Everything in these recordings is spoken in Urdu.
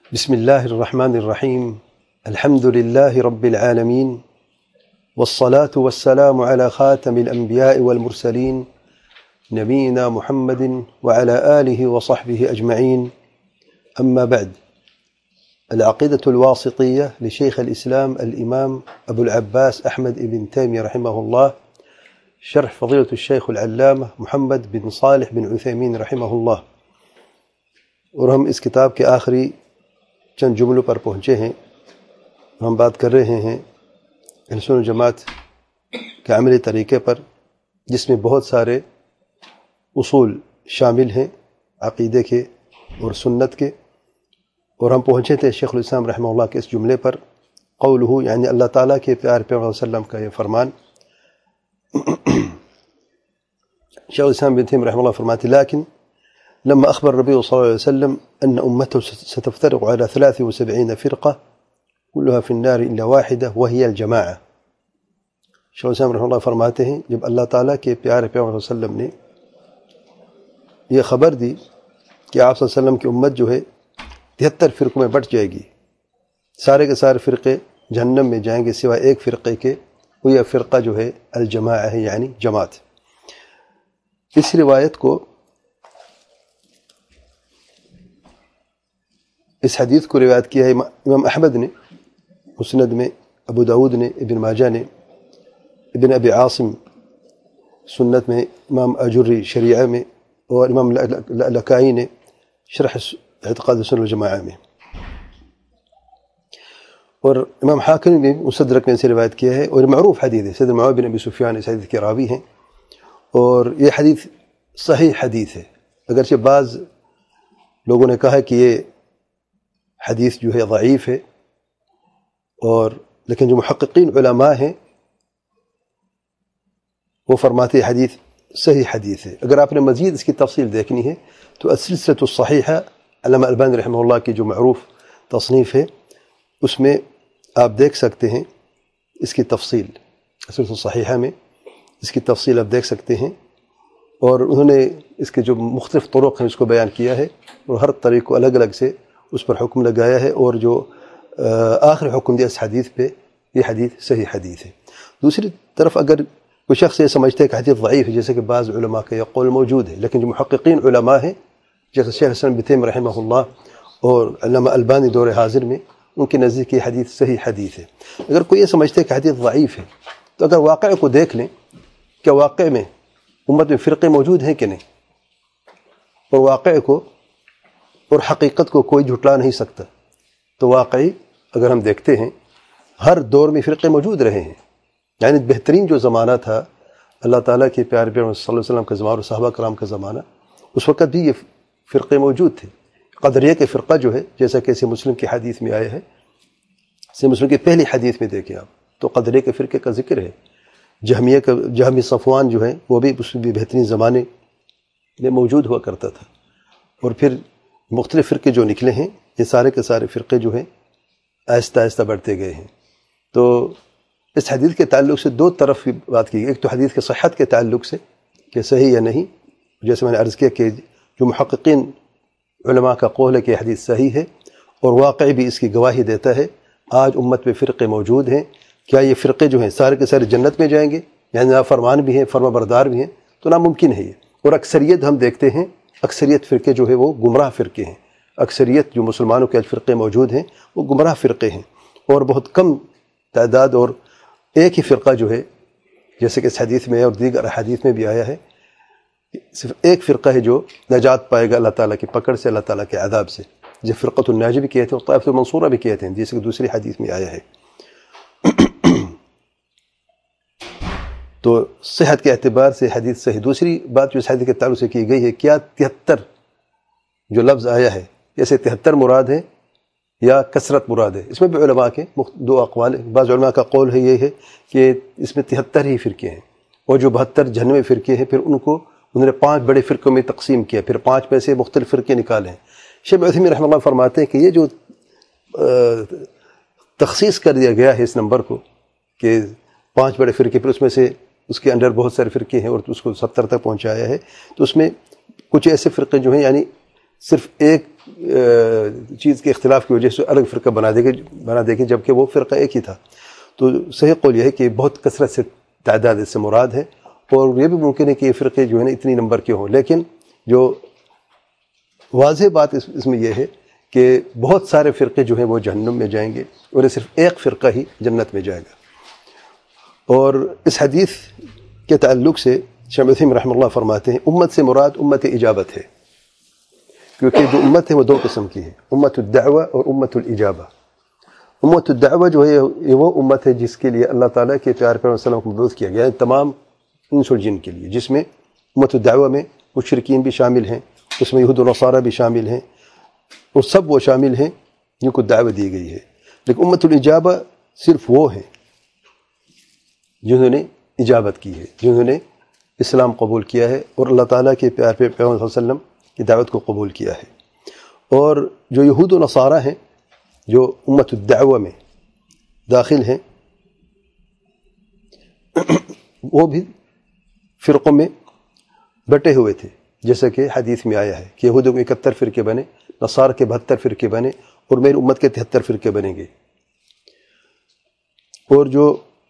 بسم الله الرحمن الرحيم. الحمد لله رب العالمين، والصلاة والسلام على خاتم الأنبياء والمرسلين نبينا محمد وعلى آله وصحبه أجمعين. أما بعد، العقيدة الواسطية لشيخ الإسلام الإمام أبو العباس أحمد بن تيمية رحمه الله، شرح فضيلة الشيخ العلامة محمد بن صالح بن عثيمين رحمه الله. اور ہم اس کتاب کے آخری چند جملوں پر پہنچے ہیں. ہم بات کر رہے ہیں اہل سنت جماعت کے عملی طریقے پر، جس میں بہت سارے اصول شامل ہیں عقیدے کے اور سنت کے. اور ہم پہنچے تھے شیخ الاسلام رحمہ اللہ کے اس جملے پر، قولہ یعنی اللہ تعالیٰ کے پیارے پیغمبر صلی اللہ علیہ وسلم کا یہ فرمان. شیخ الاسلام بن تیمیہ رحمہ اللہ فرماتے لیکن لما أخبر النبي صلى الله عليه وسلم أن أمته ستفترق على 73 فرقة كلها في النار إلا واحدة وهي الجماعة. شیخ الاسلام رحمہ اللہ فرماتے ہیں جب اللہ تعالیٰ کے پیارے پیغمبر صلی اللہ علیہ وسلم نے یہ خبر دی کہ آپ صلی اللہ علیہ وسلم کی امت جو ہے 73 فرقوں میں بٹ جائے گی، سارے کے سارے فرقے جہنم میں جائیں گے سوائے ایک فرقے کے، وہ یہ فرقہ جو ہے الجماعہ ہے، یعنی جماعت. اس روایت کو، اس حدیث کو روایت کیا ہے امام احمد نے مسند میں، ابو داود نے، ابن ماجہ نے، ابن ابی عاصم سنت میں، امام اجری شریعہ میں، اور امام لکائی نے شرح اعتقاد سنت الجماعہ میں، اور امام حاکم نے مستدرک نے اسے روایت کیا ہے. اور معروف حدیث ہے، سید معاویہ بن ابی سفیان اس حدیث کے راوی ہیں، اور یہ حدیث صحیح حدیث ہے. اگرچہ بعض لوگوں نے کہا کہ یہ حدیث جو ہے ضعیف ہے، اور لیکن جو محققین علماء ہیں وہ فرماتے ہیں حدیث صحیح حدیث ہے. اگر آپ نے مزید اس کی تفصیل دیکھنی ہے تو السلسلۃ الصحیحہ علامہ البانی رحمہ اللہ کی جو معروف تصنیف ہے، اس میں آپ دیکھ سکتے ہیں اس کی تفصیل. السلسلۃ الصحیحہ میں اس کی تفصیل آپ دیکھ سکتے ہیں، اور انہوں نے اس کے جو مختلف طرق ہیں اس کو بیان کیا ہے، اور ہر طریق کو الگ الگ سے اس پر حکم لگایا ہے، اور جو آخر حکم دیا اس حدیث پہ، یہ حدیث صحیح حدیث ہے. دوسری طرف اگر کوئی شخص یہ سمجھتا ہے کہ حدیث ضعیف ہے، جیسے کہ بعض علماء کا یہ قول موجود ہے، لیکن جو محققین علماء ہیں جیسے شیخ الاسلام بن تیمیہ رحمہ اللہ اور علامہ البانی دور حاضر میں، ان کے نزدیک یہ حدیث صحیح حدیث ہے. اگر کوئی یہ سمجھتا ہے کہ حدیث ضعیف ہے، تو اگر واقعہ کو دیکھ لیں کہ واقع میں امت میں فرقے موجود ہیں کہ نہیں، اور واقع کو اور حقیقت کو کوئی جھٹلا نہیں سکتا، تو واقعی اگر ہم دیکھتے ہیں ہر دور میں فرقے موجود رہے ہیں. یعنی بہترین جو زمانہ تھا اللہ تعالیٰ کے پیارے پیغمبر صلی اللہ علیہ وسلم کا زمانہ اور صحابہ کرام کا زمانہ، اس وقت بھی یہ فرقے موجود تھے. قدریہ کے فرقہ جو ہے، جیسا کہ صحیح مسلم کی حدیث میں آیا ہے، صحیح مسلم کی پہلی حدیث میں دیکھیں آپ تو قدریہ کے فرقے کا ذکر ہے. جہمی صفوان جو ہے وہ بھی اس بھی بہترین زمانے میں موجود ہوا کرتا تھا. اور پھر مختلف فرقے جو نکلے ہیں، یہ سارے کے سارے فرقے جو ہیں آہستہ آہستہ بڑھتے گئے ہیں. تو اس حدیث کے تعلق سے دو طرف کی بات کی گئی. ایک تو حدیث کے صحت کے تعلق سے کہ صحیح یا نہیں، جیسے میں نے عرض کیا کہ جو محققین علماء کا قول ہے کہ حدیث صحیح ہے، اور واقعی بھی اس کی گواہی دیتا ہے. آج امت میں فرقے موجود ہیں، کیا یہ فرقے جو ہیں سارے کے سارے جنت میں جائیں گے؟ یعنی نافرمان بھی ہیں، فرما بردار بھی ہیں، تو ناممکن ہے یہ. اور اکثریت ہم دیکھتے ہیں، اکثریت فرقے جو ہے وہ گمراہ فرقے ہیں. اکثریت جو مسلمانوں کے فرقے موجود ہیں وہ گمراہ فرقے ہیں، اور بہت کم تعداد اور ایک ہی فرقہ جو ہے، جیسے کہ اس حدیث میں اور دیگر حدیث میں بھی آیا ہے، صرف ایک فرقہ ہے جو نجات پائے گا اللہ تعالیٰ کی پکڑ سے، اللہ تعالیٰ کے عذاب سے، جسے فرقۃ الناجی بھی کہتے ہیں اور طائفۃ المنصورہ بھی کہتے ہیں، جیسے کہ دوسری حدیث میں آیا ہے. تو صحت کے اعتبار سے حدیث صحیح. دوسری بات جو اس حدیث کے تعلق سے کی گئی ہے، کیا 73 جو لفظ آیا ہے، جیسے 73 مراد ہے یا کثرت مراد ہے؟ اس میں بھی علماء کے دو اقوال ہیں. بعض علماء کا قول ہے یہ ہے کہ اس میں 73 ہی فرقے ہیں، اور جو 72 جہنمی فرقے ہیں پھر انہوں نے 5 بڑے فرقوں میں تقسیم کیا، پھر 5 میں سے مختلف فرقے نکالے ہیں. شیخ عثیمین رحمہ اللہ فرماتے ہیں کہ یہ جو تخصیص کر دیا گیا ہے اس نمبر کو کہ 5 بڑے فرقے، پھر اس میں سے اس کے اندر بہت سارے فرقے ہیں اور اس کو 70 تک پہنچایا ہے، تو اس میں کچھ ایسے فرقے جو ہیں یعنی صرف ایک چیز کے اختلاف کی وجہ سے الگ فرقہ بنا دے گی جبکہ وہ فرقہ ایک ہی تھا. تو صحیح قول یہ ہے کہ بہت کثرت سے تعداد اس سے مراد ہے، اور یہ بھی ممکن ہے کہ یہ فرقے جو ہے نا اتنی نمبر کے ہوں، لیکن جو واضح بات اس میں یہ ہے کہ بہت سارے فرقے جو ہیں وہ جہنم میں جائیں گے اور صرف ایک فرقہ ہی جنت میں جائے گا. اور اس حدیث کے تعلق سے شیخ عثیمین رحمہ اللہ فرماتے ہیں امت سے مراد امت اجابت ہے، کیونکہ جو امت ہے وہ دو قسم کی ہے، امت الدعوہ اور امت الاجابہ. امت الدعوہ جو ہے یہ وہ امت ہے جس کے لیے اللہ تعالیٰ کے پیارے پیغمبر صلی اللہ علیہ وسلم کو مبعوث کیا گیا ہے، تمام انس اور جن کے لیے، جس میں امت الدعوہ میں مشرکین بھی شامل ہیں، اس میں یہود و نصارہ بھی شامل ہیں، اور سب وہ شامل ہیں جن کو دعوت دی گئی ہے. لیکن امت الاجابہ صرف وہ ہیں جنہوں نے اجابت کی ہے، جنہوں نے اسلام قبول کیا ہے اور اللہ تعالیٰ کے پیارے پیغمبر صلی اللہ علیہ وسلم کی دعوت کو قبول کیا ہے. اور جو یہود و نصارہ ہیں جو امت الدعوہ میں داخل ہیں وہ بھی فرقوں میں بٹے ہوئے تھے، جیسا کہ حدیث میں آیا ہے کہ یہودوں کے 71 فرقے بنے، نصارہ کے 72 فرقے بنے، اور میری امت کے 73 فرقے بنیں گے. اور جو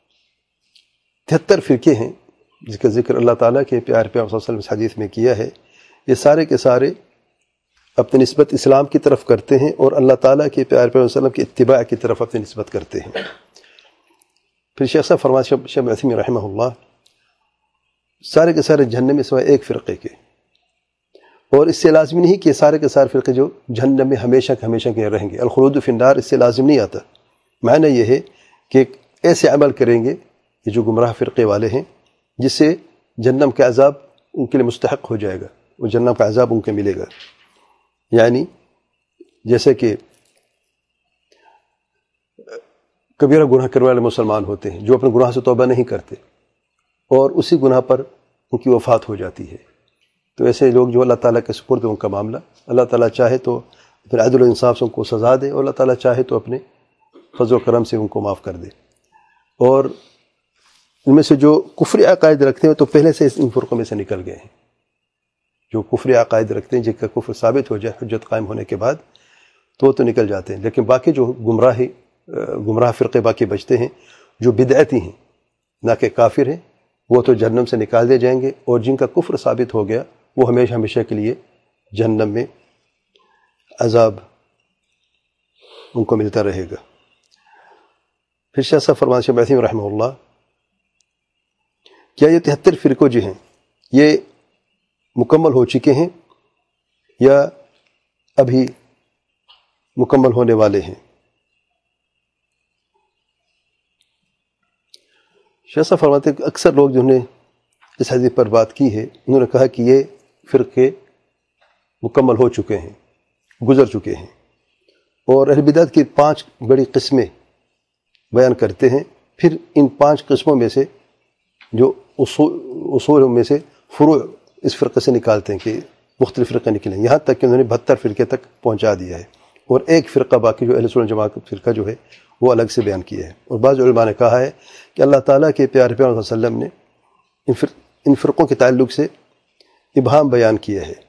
73 فرقے ہیں جس کا ذکر اللہ تعالیٰ کے پیارے پیغمبر صلی اللہ علیہ وسلم اس حدیث میں کیا ہے، یہ سارے کے سارے اپنی نسبت اسلام کی طرف کرتے ہیں اور اللہ تعالیٰ کے پیارے پیغمبر صلی اللہ علیہ وسلم کی اتباع کی طرف اپنی نسبت کرتے ہیں. پھر شیخ صاحب فرماتے ہیں، شیخ عثیمین رحمہ اللہ، سارے کے سارے جہنم میں سوائے ایک فرقے کے، اور اس سے لازمی نہیں کہ سارے کے سارے فرقے جو جہنم میں ہمیشہ کے ہمیشہ کے رہیں گے. الخلود فی النار اس سے لازم نہیں آتا، معنی یہ ہے کہ ایسے عمل کریں گے یہ جو گمراہ فرقے والے ہیں جس سے جہنم کا عذاب ان کے لیے مستحق ہو جائے گا، وہ جہنم کا عذاب ان کو ملے گا. یعنی جیسے کہ کبیرہ گناہ کرنے والے مسلمان ہوتے ہیں جو اپنے گناہ سے توبہ نہیں کرتے اور اسی گناہ پر ان کی وفات ہو جاتی ہے، تو ایسے لوگ جو اللہ تعالیٰ کے سپرد ان کا معاملہ، اللہ تعالیٰ چاہے تو پھر عدل و انصاف سے ان کو سزا دے، اور اللہ تعالیٰ چاہے تو اپنے فضل و کرم سے ان کو معاف کر دے. اور ان میں سے جو کفری عقائد رکھتے ہیں تو پہلے سے ان فرقوں میں سے نکل گئے ہیں. جو کفری عقائد رکھتے ہیں جن کا کفر ثابت ہو جائے حجت قائم ہونے کے بعد تو نکل جاتے ہیں، لیکن باقی جو گمراہ فرقے باقی بچتے ہیں جو بدعتی ہیں نہ کہ کافر ہیں، وہ تو جہنم سے نکال دے جائیں گے، اور جن کا کفر ثابت ہو گیا وہ ہمیشہ ہمیشہ کے لیے جہنم میں عذاب ان کو ملتا رہے گا. پھر شیخ صاحب فرماتے ہیں شیخ عثیمین رحمہ اللہ، کیا یہ 73 فرقے جو ہیں یہ مکمل ہو چکے ہیں یا ابھی مکمل ہونے والے ہیں؟ شیخ صاحب فرماتے ہیں کہ اکثر لوگ جنہوں نے اس حدیث پر بات کی ہے انہوں نے کہا کہ یہ فرقے مکمل ہو چکے ہیں، گزر چکے ہیں، اور اہل بدعت کی 5 بڑی قسمیں بیان کرتے ہیں. پھر ان 5 قسموں میں سے جو اصول میں سے فروع اس فرقے سے نکالتے ہیں کہ مختلف فرقے نکلیں، یہاں تک کہ انہوں نے 72 فرقے تک پہنچا دیا ہے، اور ایک فرقہ باقی جو اہل سنت جماعت فرقہ جو ہے وہ الگ سے بیان کیا ہے. اور بعض علماء نے کہا ہے کہ اللہ تعالیٰ کے پیارے پیغمبر صلی اللہ علیہ وسلم نے ان فرقوں کے تعلق سے ابہام بیان کیا ہے،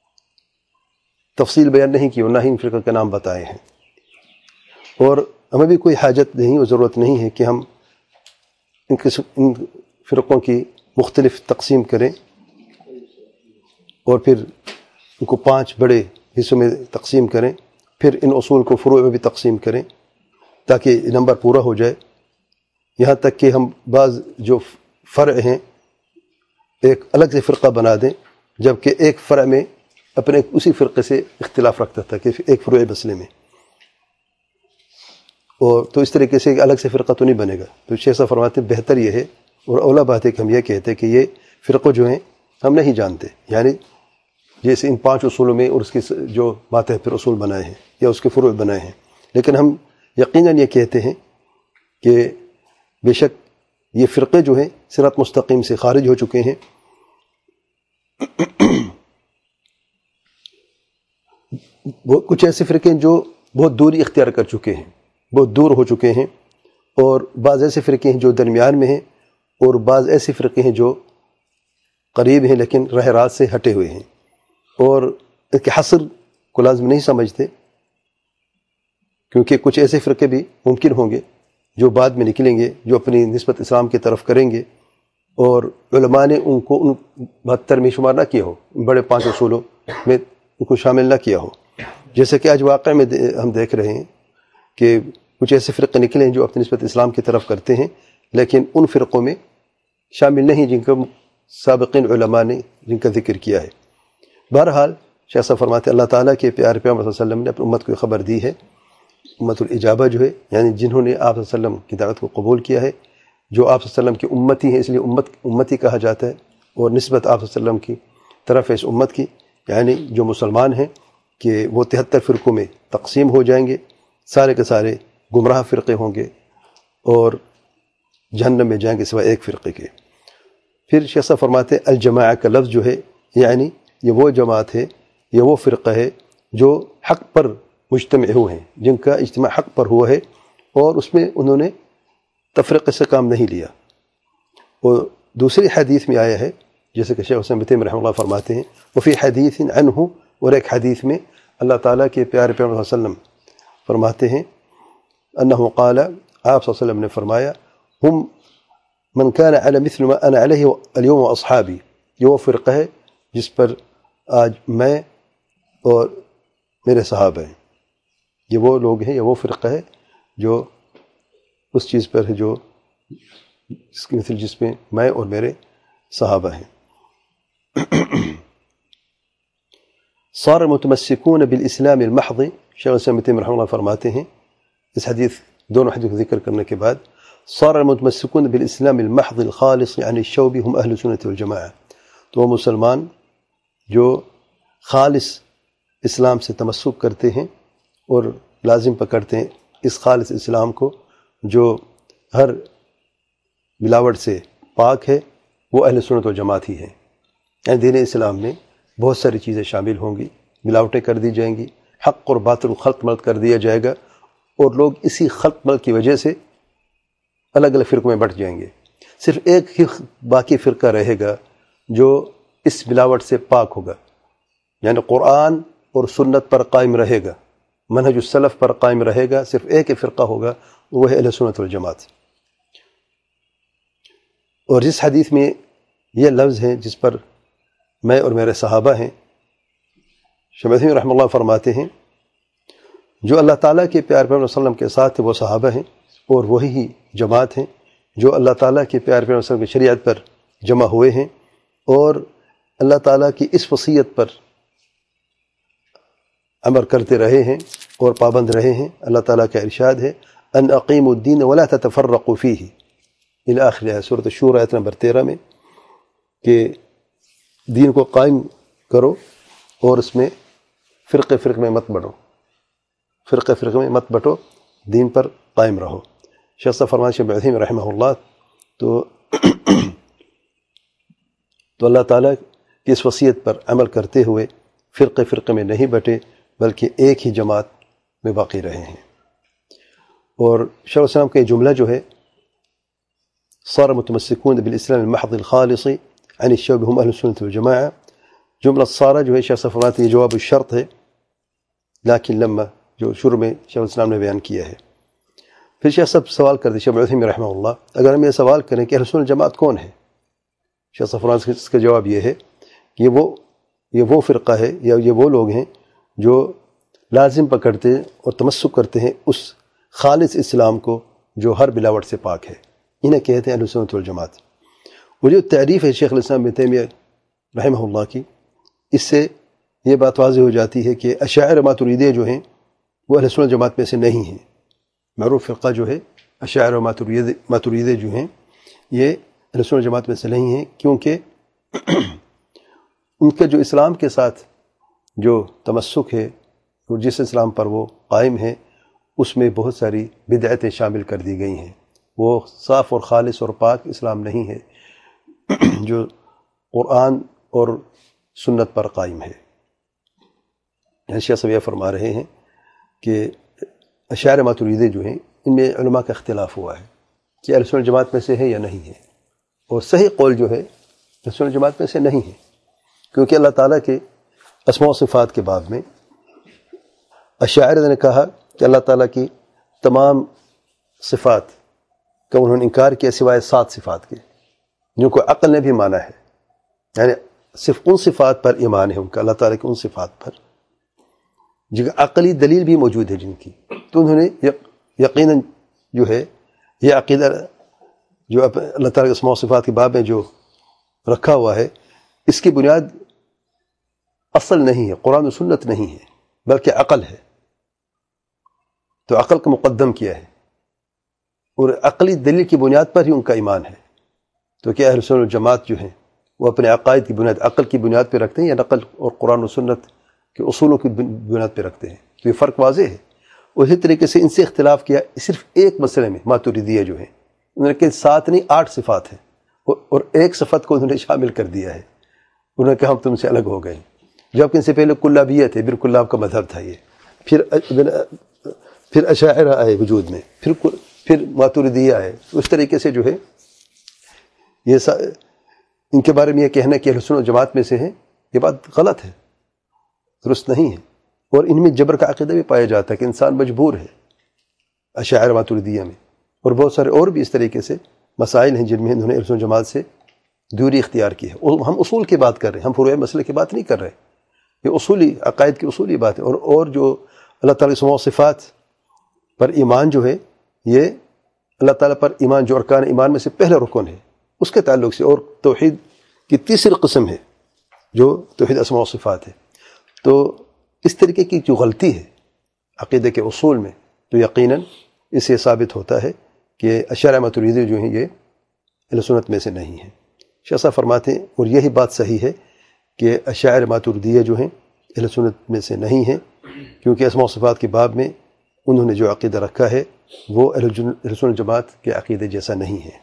تفصیل بیان نہیں کی اور نہ ہی ان فرقوں کے نام بتائے ہیں. اور ہمیں بھی کوئی حاجت نہیں اور ضرورت نہیں ہے کہ ہم ان فرقوں کی مختلف تقسیم کریں اور پھر ان کو 5 بڑے حصوں میں تقسیم کریں، پھر ان اصول کو فروع میں بھی تقسیم کریں تاکہ نمبر پورا ہو جائے. یہاں تک کہ ہم بعض جو فرع ہیں ایک الگ سے فرقہ بنا دیں، جبکہ ایک فرع میں اپنے اسی فرقے سے اختلاف رکھتا تھا کہ ایک فروع مسئلے میں، اور تو اس طریقے سے ایک الگ سے فرقہ تو نہیں بنے گا. تو شیخ صاحب فرماتے ہیں بہتر یہ ہے اور اولا بات ہے کہ ہم یہ کہتے ہیں کہ یہ فرقے جو ہیں ہم نہیں جانتے، یعنی جیسے ان 5 اصولوں میں اور اس کی جو ماتحت پھر اصول بنائے ہیں یا اس کے فروع بنائے ہیں، لیکن ہم یقیناً یہ کہتے ہیں کہ بے شک یہ فرقے جو ہیں صراط مستقیم سے خارج ہو چکے ہیں. کچھ ایسے فرقے جو بہت دوری اختیار کر چکے ہیں، بہت دور ہو چکے ہیں، اور بعض ایسے فرقے ہیں جو درمیان میں ہیں، اور بعض ایسے فرقے ہیں جو قریب ہیں لیکن راہ راست سے ہٹے ہوئے ہیں. اور اس کے حصر کو لازم نہیں سمجھتے، کیونکہ کچھ ایسے فرقے بھی ممکن ہوں گے جو بعد میں نکلیں گے، جو اپنی نسبت اسلام کی طرف کریں گے، اور علماء نے ان کو ان 72 میں شمار نہ کیا ہو، بڑے 5 اصولوں میں ان کو شامل نہ کیا ہو. جیسے کہ آج واقع میں ہم دیکھ رہے ہیں کہ کچھ ایسے فرقے نکلے ہیں جو اپنی نسبت اسلام کی طرف کرتے ہیں، لیکن ان فرقوں میں شامل نہیں جن کا سابقین علماء نے جن کا ذکر کیا ہے. بہرحال شیخ صاحب فرماتے ہیں اللہ تعالیٰ کے پیارے پیغمبر صلی اللہ علیہ وسلم نے اپنی امت کو خبر دی ہے، امت الاجابہ جو ہے، یعنی جنہوں نے آپ صلی اللہ علیہ وسلم کی دعوت کو قبول کیا ہے، جو آپ صلی اللہ علیہ وسلم کی امتی ہیں، اس لیے امتی کہا جاتا ہے، اور نسبت آپ صلی اللہ علیہ وسلم کی طرف ہے اس امت کی، یعنی جو مسلمان ہیں کہ وہ 73 فرقوں میں تقسیم ہو جائیں گے، سارے کے سارے گمراہ فرقے ہوں گے اور جہنم میں جائیں گے سوائے ایک فرقے کے. پھر شیخ صاحب فرماتے ہیں الجماعہ کا لفظ جو ہے، یعنی یہ وہ جماعت ہے، یہ وہ فرقہ ہے جو حق پر مجتمع ہوئے ہیں، جن کا اجتماع حق پر ہوا ہے اور اس میں انہوں نے تفرقے سے کام نہیں لیا. اور دوسری حدیث میں آیا ہے، جیسے کہ شیخ حسین بن تیمیہ رحمہ اللہ فرماتے ہیں وفی حدیث عنہ، اور ایک حدیث میں اللہ تعالیٰ کے پیارے پیغمبر صلی اللہ علیہ وسلم فرماتے ہیں انہ قال، آپ صلی اللہ علیہ وسلم نے فرمایا ہم من كان على مثل ما انا علیہ اليوم واصحابی، یہ وہ فرقہ ہے جس پر آج میں اور میرے صحابہ ہیں. یہ وہ لوگ ہیں، یہ وہ فرقہ ہے جو اس چیز پر ہے جو اس کی مثل جس میں میں اور میرے صحابہ ہیں. صار متمسکون بالاسلام المحض، شیخ الاسلام ابن تیمیہ رحمہ اللہ فرماتے ہیں اس حدیث، دونوں حدیث کا ذکر کرنے کے بعد، صار المتمسکون بالاسلام المحض الخالص عن الشوب هم اہل سنت والجماعہ، تو وہ مسلمان جو خالص اسلام سے تمسک کرتے ہیں اور لازم پکڑتے ہیں اس خالص اسلام کو جو ہر ملاوٹ سے پاک ہے، وہ اہل سنت و جماعت ہی ہے. یعنی دین اسلام میں بہت ساری چیزیں شامل ہوں گی، ملاوٹیں کر دی جائیں گی، حق اور باطل خلط ملط کر دیا جائے گا، اور لوگ اسی خلط ملط کی وجہ سے الگ الگ فرقوں میں بٹ جائیں گے. صرف ایک ہی باقی فرقہ رہے گا جو اس ملاوٹ سے پاک ہوگا، یعنی قرآن اور سنت پر قائم رہے گا، منہج السلف پر قائم رہے گا. صرف ایک ہی فرقہ ہوگا، وہ ہے اہل سنت والجماعت. اور جس حدیث میں یہ لفظ ہیں جس پر میں اور میرے صحابہ ہیں، شیخ ابن تیمیہ رحمہ اللہ فرماتے ہیں جو اللہ تعالیٰ کے پیارے پیغمبر صلی اللہ علیہ وسلم کے ساتھ وہ صحابہ ہیں، اور وہی جماعت ہیں جو اللہ تعالیٰ کے پیارے پیغمبر صلی اللہ علیہ وسلم کی شریعت پر جمع ہوئے ہیں اور اللہ تعالیٰ کی اس وصیت پر عمل کرتے رہے ہیں اور پابند رہے ہیں. اللہ تعالیٰ کا ارشاد ہے ان اقیموا الدین ولا تتفرقوا فیہ الی آخر سورۃ الشورى آیت نمبر 13 میں، کہ دین کو قائم کرو اور اس میں فرقے میں مت بڑھو، فرقے میں مت بٹو، دین پر قائم رہو. شیخ صاحب فرماتے ہیں شیخ ابن تیمیہ رحمہ اللہ تو اللہ تعالیٰ کی اس وصیت پر عمل کرتے ہوئے فرقے میں نہیں بٹے بلکہ ایک ہی جماعت میں باقی رہے ہیں. اور شیخ الاسلام کا یہ جملہ جو ہے صار متمسکون بالاسلام المحض الخالص عن الشوب هم اہل السنت والجماعہ، جملہ صارہ جو ہے شیخ صاحب فرماتے ہیں یہ جواب الشرط ہے، لیکن لما جو شروع میں شیخ الاسلام نے بیان کیا ہے. پھر شیخ صاحب سوال کرتے شیخ ابن تیمیہ رحمہ اللہ، اگر ہم یہ سوال کریں کہ اہل سنت الجماعت کون ہے، شیخ صاحب فرماتے ہیں اس کا جواب یہ ہے کہ یہ وہ فرقہ ہے یا یہ وہ لوگ ہیں جو لازم پکڑتے اور تمسک کرتے ہیں اس خالص اسلام کو جو ہر ملاوٹ سے پاک ہے. انہیں کہتے ہیں اہل سنت والجماعت. وہ جو تعریف ہے شیخ الاسلام ابن تیمیہ رحمہ اللہ کی، اس سے یہ بات واضح ہو جاتی ہے کہ اشاعرہ ماتریدیہ جو ہیں وہ اہل سنت جماعت میں سے نہیں ہیں. معروف فرقہ جو ہے اشاعرہ ماتریدیہ جو ہیں یہ اہل سنت جماعت میں سے نہیں ہیں، کیونکہ ان کے جو اسلام کے ساتھ جو تمسک ہے اور جس اسلام پر وہ قائم ہے اس میں بہت ساری بدعتیں شامل کر دی گئی ہیں. وہ صاف اور خالص اور پاک اسلام نہیں ہے جو قرآن اور سنت پر قائم ہے. شیخ صاحب یہ فرما رہے ہیں کہ اشاعرہ ماتریدیہ جو ہیں ان میں علماء کا اختلاف ہوا ہے کہ اہل سنت جماعت میں سے ہے یا نہیں ہے، اور صحیح قول جو ہے اہل سنت جماعت میں سے نہیں ہے، کیونکہ اللہ تعالیٰ کے اسماء و صفات کے باب میں اشاعرہ نے کہا کہ اللہ تعالیٰ کی تمام صفات کا انہوں نے انکار کیا سوائے 7 صفات کے، جن کو عقل نے بھی مانا ہے، یعنی صرف ان صفات پر ایمان ہے ان کا، اللہ تعالیٰ کی ان صفات پر جن کا عقلی دلیل بھی موجود ہے جن کی، تو انہوں نے یقیناً جو ہے یہ عقیدہ جو اللہ تعالیٰ کے اسماء و صفات کے باب میں جو رکھا ہوا ہے، اس کی بنیاد اصل نہیں ہے، قرآن و سنت نہیں ہے، بلکہ عقل ہے، تو عقل کو مقدم کیا ہے، اور عقلی دلیل کی بنیاد پر ہی ان کا ایمان ہے۔ تو کیا اہل سنت والجماعت جو ہیں وہ اپنے عقائد کی بنیاد عقل کی بنیاد پہ رکھتے ہیں یا نقل اور قرآن و سنت کے اصولوں کی بنیاد پہ رکھتے ہیں؟ تو یہ فرق واضح ہے۔ اسی طریقے سے ان سے اختلاف کیا صرف ایک مسئلے میں، ماتریدیہ جو ہیں، انہوں نے کہ 7 نہیں 8 صفات ہیں، اور ایک صفت کو انہوں نے شامل کر دیا ہے، انہوں نے کہا ہم تم سے الگ ہو گئے، جبکہ ان سے پہلے کلابیت ہے، بالکل آپ کا مذہب تھا یہ، پھر اشاعرہ آئے وجود میں، پھر ماتریدیہ آئے۔ اس طریقے سے جو ہے یہ ان کے بارے میں یہ کہنا کہ اہل سنت جماعت میں سے ہیں، یہ بات غلط ہے، درست نہیں ہے، اور ان میں جبر کا عقیدہ بھی پایا جاتا ہے کہ انسان مجبور ہے، اشاعرہ ماتریدیہ میں، اور بہت سارے اور بھی اس طریقے سے مسائل ہیں جن میں انہوں نے اہل سنت جماعت سے دوری اختیار کی ہے۔ ہم اصول کی بات کر رہے ہیں، ہم فروع مسئلے کی بات نہیں کر رہے، یہ اصولی عقائد کی اصولی بات ہے۔ اور جو اللہ تعالیٰ کی اسماء و صفات پر ایمان جو ہے، یہ اللہ تعالیٰ پر ایمان جو ارکان ایمان میں سے پہلا رکن ہے، اس کے تعلق سے، اور توحید کی تیسری قسم ہے جو توحید اسماء و صفات ہے۔ تو اس طریقے کی جو غلطی ہے عقیدے کے اصول میں، تو یقیناً اس سے ثابت ہوتا ہے کہ اشاعرہ ماتریدی جو ہیں یہ اہل سنت میں سے نہیں ہیں۔ شیخ صاحب فرماتے ہیں، اور یہی بات صحیح ہے کہ اشاعرہ ماتریدیہ جو ہیں اہل سنت میں سے نہیں ہیں، کیونکہ اسماء و صفات کے باب میں انہوں نے جو عقیدہ رکھا ہے وہ اہل سنت جماعت کے عقیدے جیسا نہیں ہے۔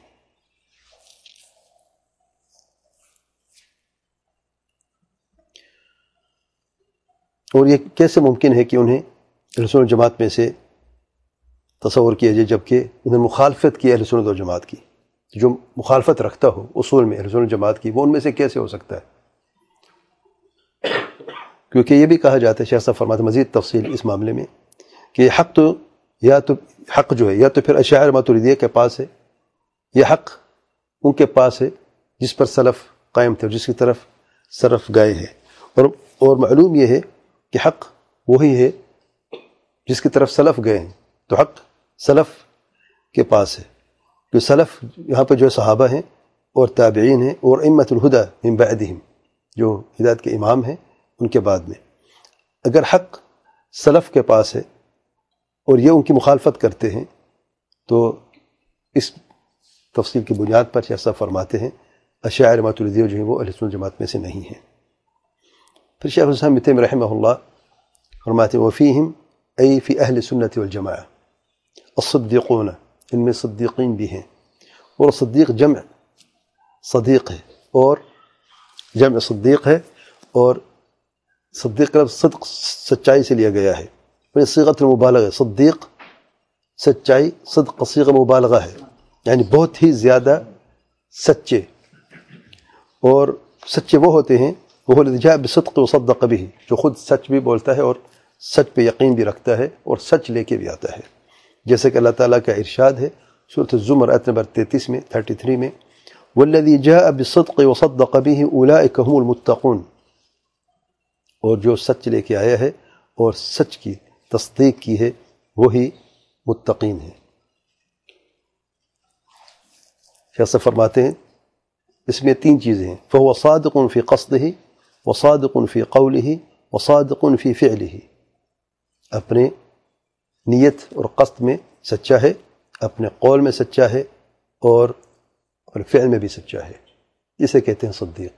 اور یہ کیسے ممکن ہے کہ انہیں اہل سنت جماعت میں سے تصور کیا جائے جبکہ انہوں نے مخالفت کی اہل سنت و جماعت کی؟ جو مخالفت رکھتا ہو اصول میں اہل سنت جماعت کی، وہ ان میں سے کیسے ہو سکتا ہے؟ کیونکہ یہ بھی کہا جاتا ہے، شیخ صاحب فرماتے ہیں مزید تفصیل اس معاملے میں، کہ حق جو ہے یا تو پھر اشاعرہ ماتریدیہ کے پاس ہے، یہ حق ان کے پاس ہے جس پر سلف قائم تھے اور جس کی طرف سلف گئے ہیں، اور معلوم یہ ہے کہ حق وہی ہے جس کی طرف سلف گئے ہیں، تو حق سلف کے پاس ہے، جو سلف یہاں پہ جو صحابہ ہیں اور تابعین ہیں اور ائمۃ الہدی من بعدہم، جو ہدایت کے امام ہیں ان کے بعد میں، اگر حق سلف کے پاس ہے اور یہ ان کی مخالفت کرتے ہیں، تو اس تفصیل کی بنیاد پر شیخ صاحب فرماتے ہیں اشاعرہ ماتریدیہ جو ہیں وہ اہل سنت جماعت میں سے نہیں ہیں۔ پھر شیخ الاسلام ابن تیمیہ رحمہ اللہ فرماتے ہیں وفیہم ای فی اہل سنت والجماعہ الصدیقون، ان میں صدیقین بھی ہیں، اور صدیق جمع صدیق ہے، اور جمع صدیق ہے، اور صدیق کا لفظ صدق سچائی سے لیا گیا ہے، صیغۃ المبالغہ، صدیق سچائی، صدق صیغہ مبالغہ ہے، یعنی بہت ہی زیادہ سچے، اور سچے وہ ہوتے ہیں وہ الذی جاء بالصدق وصدق به، جو خود سچ بھی بولتا ہے اور سچ پہ یقین بھی رکھتا ہے اور سچ لے کے بھی آتا ہے، جیسے کہ اللہ تعالیٰ کا ارشاد ہے سورۃ الزمر آیت نمبر 33 میں 33 میں والذی جاء بالصدق وصدق به اولئک هم المتقون، اور جو سچ لے کے آیا ہے اور سچ کی تصدیق کی ہے وہی متقین ہیں۔ شیخ صاحب فرماتے ہیں اس میں 3 چیزیں ہیں، فهو صادق فی قصده وصادق فی قوله وصادق فی فعله، اپنے نیت اور قصد میں سچا ہے، اپنے قول میں سچا ہے، اور فعل میں بھی سچا ہے، اسے کہتے ہیں صدیق۔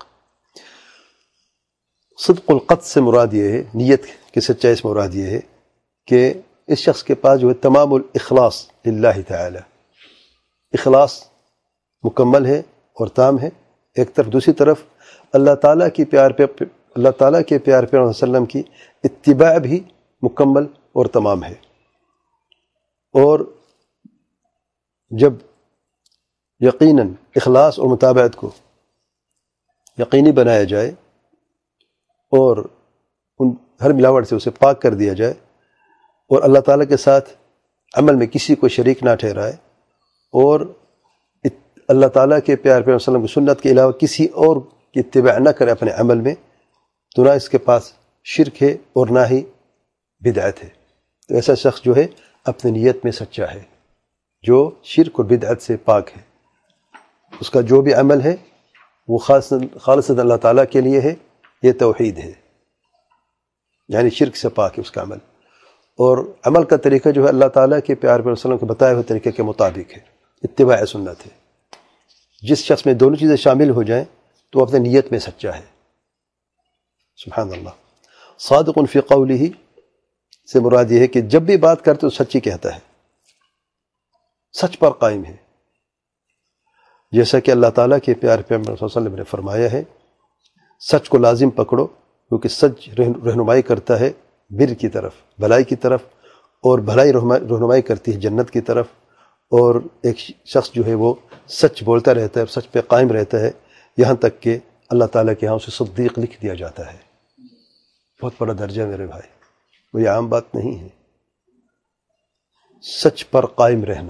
صدق القصد سے مراد یہ ہے، نیت کی سچائی سے مراد یہ ہے کہ اس شخص کے پاس جو ہے تمام الاخلاص للہ تعالی، اخلاص مکمل ہے اور تام ہے ایک طرف، دوسری طرف اللہ تعالیٰ کے پیار پہ صلی اللہ علیہ وسلم کی اتباع بھی مکمل اور تمام ہے۔ اور جب یقیناً اخلاص اور متابعت کو یقینی بنایا جائے اور ہر ملاوٹ سے اسے پاک کر دیا جائے، اور اللہ تعالیٰ کے ساتھ عمل میں کسی کو شریک نہ ٹھہرائے اور اللہ تعالیٰ کے پیارے پیغمبر صلی اللہ علیہ وسلم کی سنت کے علاوہ کسی اور کی اتباع نہ کرے اپنے عمل میں، تو نہ اس کے پاس شرک ہے اور نہ ہی بدعت ہے۔ تو ایسا شخص جو ہے اپنی نیت میں سچا ہے، جو شرک اور بدعت سے پاک ہے، اس کا جو بھی عمل ہے وہ خالصاً اللہ تعالیٰ کے لیے ہے، یہ توحید ہے، یعنی شرک سے پاک ہے اس کا عمل، اور عمل کا طریقہ جو ہے اللہ تعالیٰ کے پیارے پیغمبر صلی اللہ علیہ وسلم کے بتائے ہوئے طریقے کے مطابق ہے، اتباع سنت ہے۔ جس شخص میں دونوں چیزیں شامل ہو جائیں تو اپنے نیت میں سچا ہے۔ سبحان اللہ۔ صادق فی قولہ سے مراد یہ ہے کہ جب بھی بات کرتے تو سچی کہتا ہے، سچ پر قائم ہے، جیسا کہ اللہ تعالیٰ کے پیارے پیغمبر صلی اللہ علیہ وسلم نے فرمایا ہے، سچ کو لازم پکڑو کیونکہ سچ رہنمائی کرتا ہے بر کی طرف، بھلائی کی طرف، اور بھلائی رہنمائی کرتی ہے جنت کی طرف۔ اور ایک شخص جو ہے وہ سچ بولتا رہتا ہے، سچ پہ قائم رہتا ہے، یہاں تک کہ اللہ تعالیٰ کے ہاں اسے صدیق لکھ دیا جاتا ہے۔ بہت بڑا درجہ میرے بھائی، وہ یہ عام بات نہیں ہے۔ سچ پر قائم رہنا،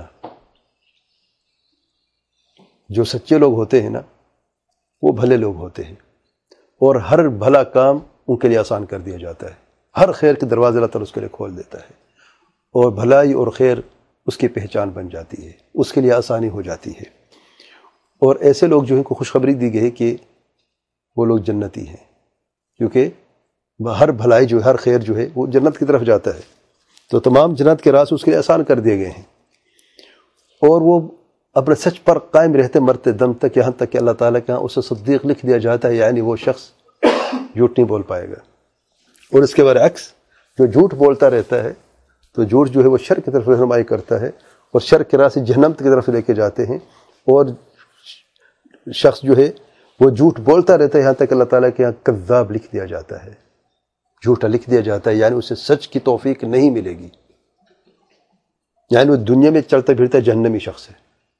جو سچے لوگ ہوتے ہیں نا وہ بھلے لوگ ہوتے ہیں، اور ہر بھلا کام ان کے لیے آسان کر دیا جاتا ہے، ہر خیر کے دروازے اللہ تعالیٰ اس کے لیے کھول دیتا ہے، اور بھلائی اور خیر اس کی پہچان بن جاتی ہے، اس کے لیے آسانی ہو جاتی ہے۔ اور ایسے لوگ جو ہیں کو خوشخبری دی گئی ہے کہ وہ لوگ جنتی ہیں، کیونکہ ہر بھلائی جو ہے، ہر خیر جو ہے وہ جنت کی طرف جاتا ہے، تو تمام جنت کے راستے اس کے لیے آسان کر دیے گئے ہیں، اور وہ اپنے سچ پر قائم رہتے مرتے دم تک، یہاں تک کہ اللہ تعالیٰ کے ہاں اسے صدیق لکھ دیا جاتا ہے، یعنی وہ شخص جھوٹ نہیں بول پائے گا۔ اور اس کے برعکس جو جھوٹ بولتا رہتا ہے تو جھوٹ جو ہے وہ شر کی طرف رہنمائی کرتا ہے، اور شر کے راستے جہنم کی طرف لے کے جاتے ہیں، اور شخص جو ہے وہ جھوٹ بولتا رہتا ہے یہاں تک اللہ تعالیٰ کے یہاں کذاب لکھ دیا جاتا ہے، جھوٹا لکھ دیا جاتا ہے، یعنی اسے سچ کی توفیق نہیں ملے گی، یعنی وہ دنیا میں چلتا پھرتا جہنمی شخص ہے،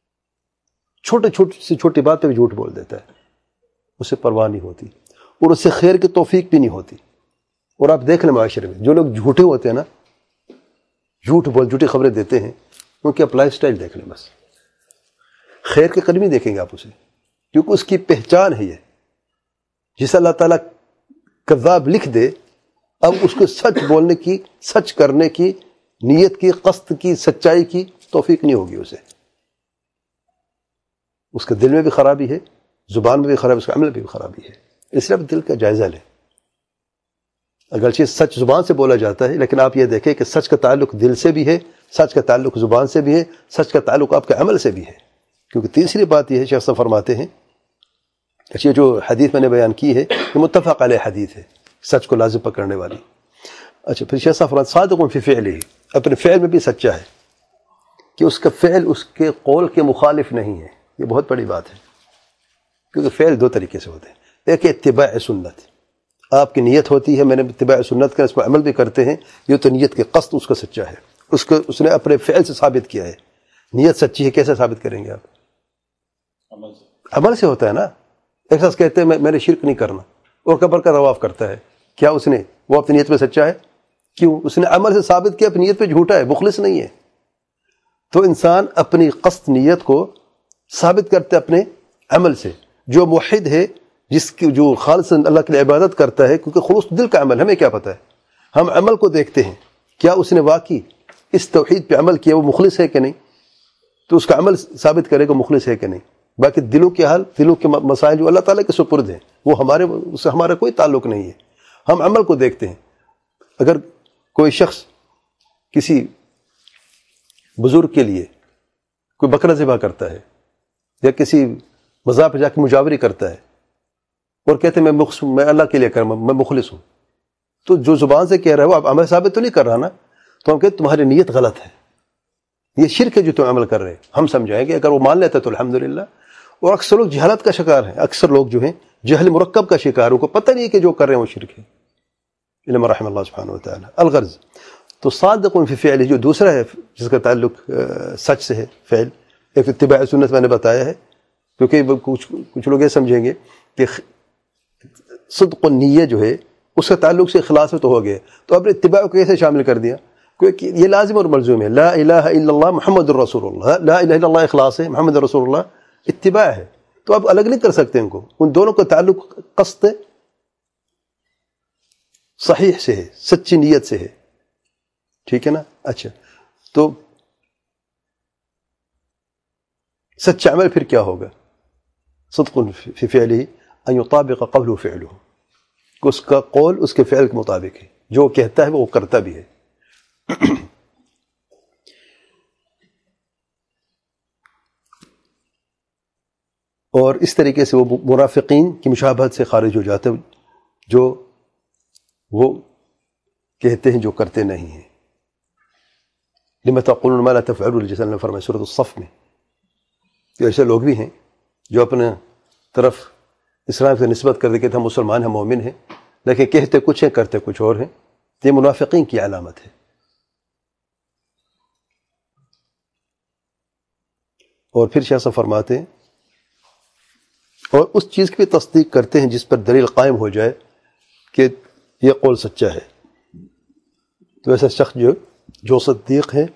چھوٹی بات پہ بھی جھوٹ بول دیتا ہے، اسے پرواہ نہیں ہوتی، اور اسے خیر کی توفیق بھی نہیں ہوتی۔ اور آپ دیکھ لیں معاشرے میں جو لوگ جھوٹے ہوتے ہیں نا، جھوٹی خبریں دیتے ہیں، ان کی آپ لائف سٹائل دیکھ لیں، بس خیر کے قدم ہی دیکھیں گے آپ اسے، کیونکہ اس کی پہچان ہے یہ، جسے اللہ تعالیٰ کذاب لکھ دے، اب اس کو سچ بولنے کی، سچ کرنے کی، نیت کی، قصد کی، سچائی کی توفیق نہیں ہوگی اسے، اس کے دل میں بھی خرابی ہے، زبان میں بھی خرابی، اس کا عمل میں بھی خرابی ہے۔ اس لیے آپ دل کا جائزہ لیں، اگرچہ سچ زبان سے بولا جاتا ہے، لیکن آپ یہ دیکھیں کہ سچ کا تعلق دل سے بھی ہے، سچ کا تعلق زبان سے بھی ہے، سچ کا تعلق آپ کے عمل سے بھی ہے۔ کیونکہ تیسری بات یہ ہے، شیخ صاحب فرماتے ہیں، اچھا جو حدیث میں نے بیان کی ہے یہ متفق علیہ حدیث ہے، سچ کو لازم پکڑنے والی۔ اچھا پھر شیخ صاحب فرماتے صادق فی فعلہ، اپنے فعل میں بھی سچا ہے، کہ اس کا فعل اس کے قول کے مخالف نہیں ہے۔ یہ بہت بڑی بات ہے، کیونکہ فعل دو طریقے سے ہوتے ہیں، ایک اتباع سنت، آپ کی نیت ہوتی ہے میں نے اتباع سنت کا، اس پر عمل بھی کرتے ہیں، یہ تو نیت کے قصد اس کا سچا ہے، اس نے اپنے فعل سے ثابت کیا ہے۔ نیت سچی ہے کیسے ثابت کریں گے آپ؟ عمل سے ہوتا ہے نا۔ ایک شخص کہتے ہیں میں نے شرک نہیں کرنا، اور قبر کا طواف کرتا ہے، کیا اس نے وہ اپنی نیت میں سچا ہے؟ کیوں؟ اس نے عمل سے ثابت کیا، اپنی نیت پہ جھوٹا ہے، مخلص نہیں ہے۔ تو انسان اپنی قصد نیت کو ثابت کرتے اپنے عمل سے۔ جو موحد ہے، جس کی جو خالص اللہ کے لیے عبادت کرتا ہے، کیونکہ خلوص دل کا عمل ہمیں کیا پتہ ہے، ہم عمل کو دیکھتے ہیں، کیا اس نے واقعی اس توحید پہ عمل کیا، وہ مخلص ہے کہ نہیں، تو اس کا عمل ثابت کرے گا مخلص ہے کہ نہیں۔ باقی دلوں کے حال، دلوں کے مسائل جو اللہ تعالیٰ کے سپرد ہیں، وہ اس سے ہمارا کوئی تعلق نہیں ہے، ہم عمل کو دیکھتے ہیں۔ اگر کوئی شخص کسی بزرگ کے لیے کوئی بکرا ذبح کرتا ہے، یا کسی مزار پہ جا کے مجاوری کرتا ہے، اور کہتے ہیں میں اللہ کے لیے کروں، میں مخلص ہوں، تو جو زبان سے کہہ رہا ہے وہ آپ عمل ثابت تو نہیں کر رہا نا، تو ہم کہتے ہیں تمہاری نیت غلط ہے، یہ شرک ہے جو تم عمل کر رہے ہیں۔ ہم سمجھائیں گے اگر وہ مان لیتا تو الحمدللہ۔ اور اکثر لوگ جہالت کا شکار ہیں، اکثر لوگ جو ہیں جہل مرکب کا شکار، ان کو پتہ نہیں ہے کہ جو کر رہے ہیں وہ شرک ہے، علم رحم اللہ سبحانہ وتعالی۔ الغرض تو صادق فی فعلہ جو دوسرا ہے جس کا تعلق سچ سے ہے، فعل، ایک اتباع سنت میں نے بتایا ہے، کیونکہ کچھ لوگ یہ سمجھیں گے کہ صدق النیہ جو ہے اس کا تعلق سے اخلاص میں تو ہو گیا، تو اب اتباع کو کیسے شامل کر دیا؟ یہ لازم اور ملزوم ہے. لا الہ الا اللہ محمد الرسول اللہ. لا الہ الا اللہ اخلاص ہے, محمد رسول اللہ اتباع ہے. تو آپ الگ نہیں کر سکتے ان کو. ان دونوں کا تعلق قصد صحیح سے ہے, سچی نیت سے ہے. ٹھیک ہے نا. اچھا, تو سچا عمل پھر کیا ہوگا؟ صدق فی فعلہ ان یطابق قوله فعلہ, اس کا قول اس کے فعل کے مطابق ہے, جو کہتا ہے وہ کرتا بھی ہے. اور اس طریقے سے وہ منافقین کی مشابہت سے خارج ہو جاتے ہیں, جو وہ کہتے ہیں جو کرتے نہیں ہیں. لما تقولون ما لا تفعلون, جیسا اللہ نے فرمایا سورۃ الصف میں. ایسے لوگ بھی ہیں جو اپنے طرف اسلام سے نسبت کر کے ہم مسلمان ہیں, مومن ہیں, لیکن کہتے کچھ ہیں کرتے کچھ اور ہیں. یہ منافقین کی علامت ہے. اور پھر شاہ صاحب فرماتے ہیں اور اس چیز کی بھی تصدیق کرتے ہیں جس پر دلیل قائم ہو جائے کہ یہ قول سچا ہے. تو ایسا شخص جو صدیق ہے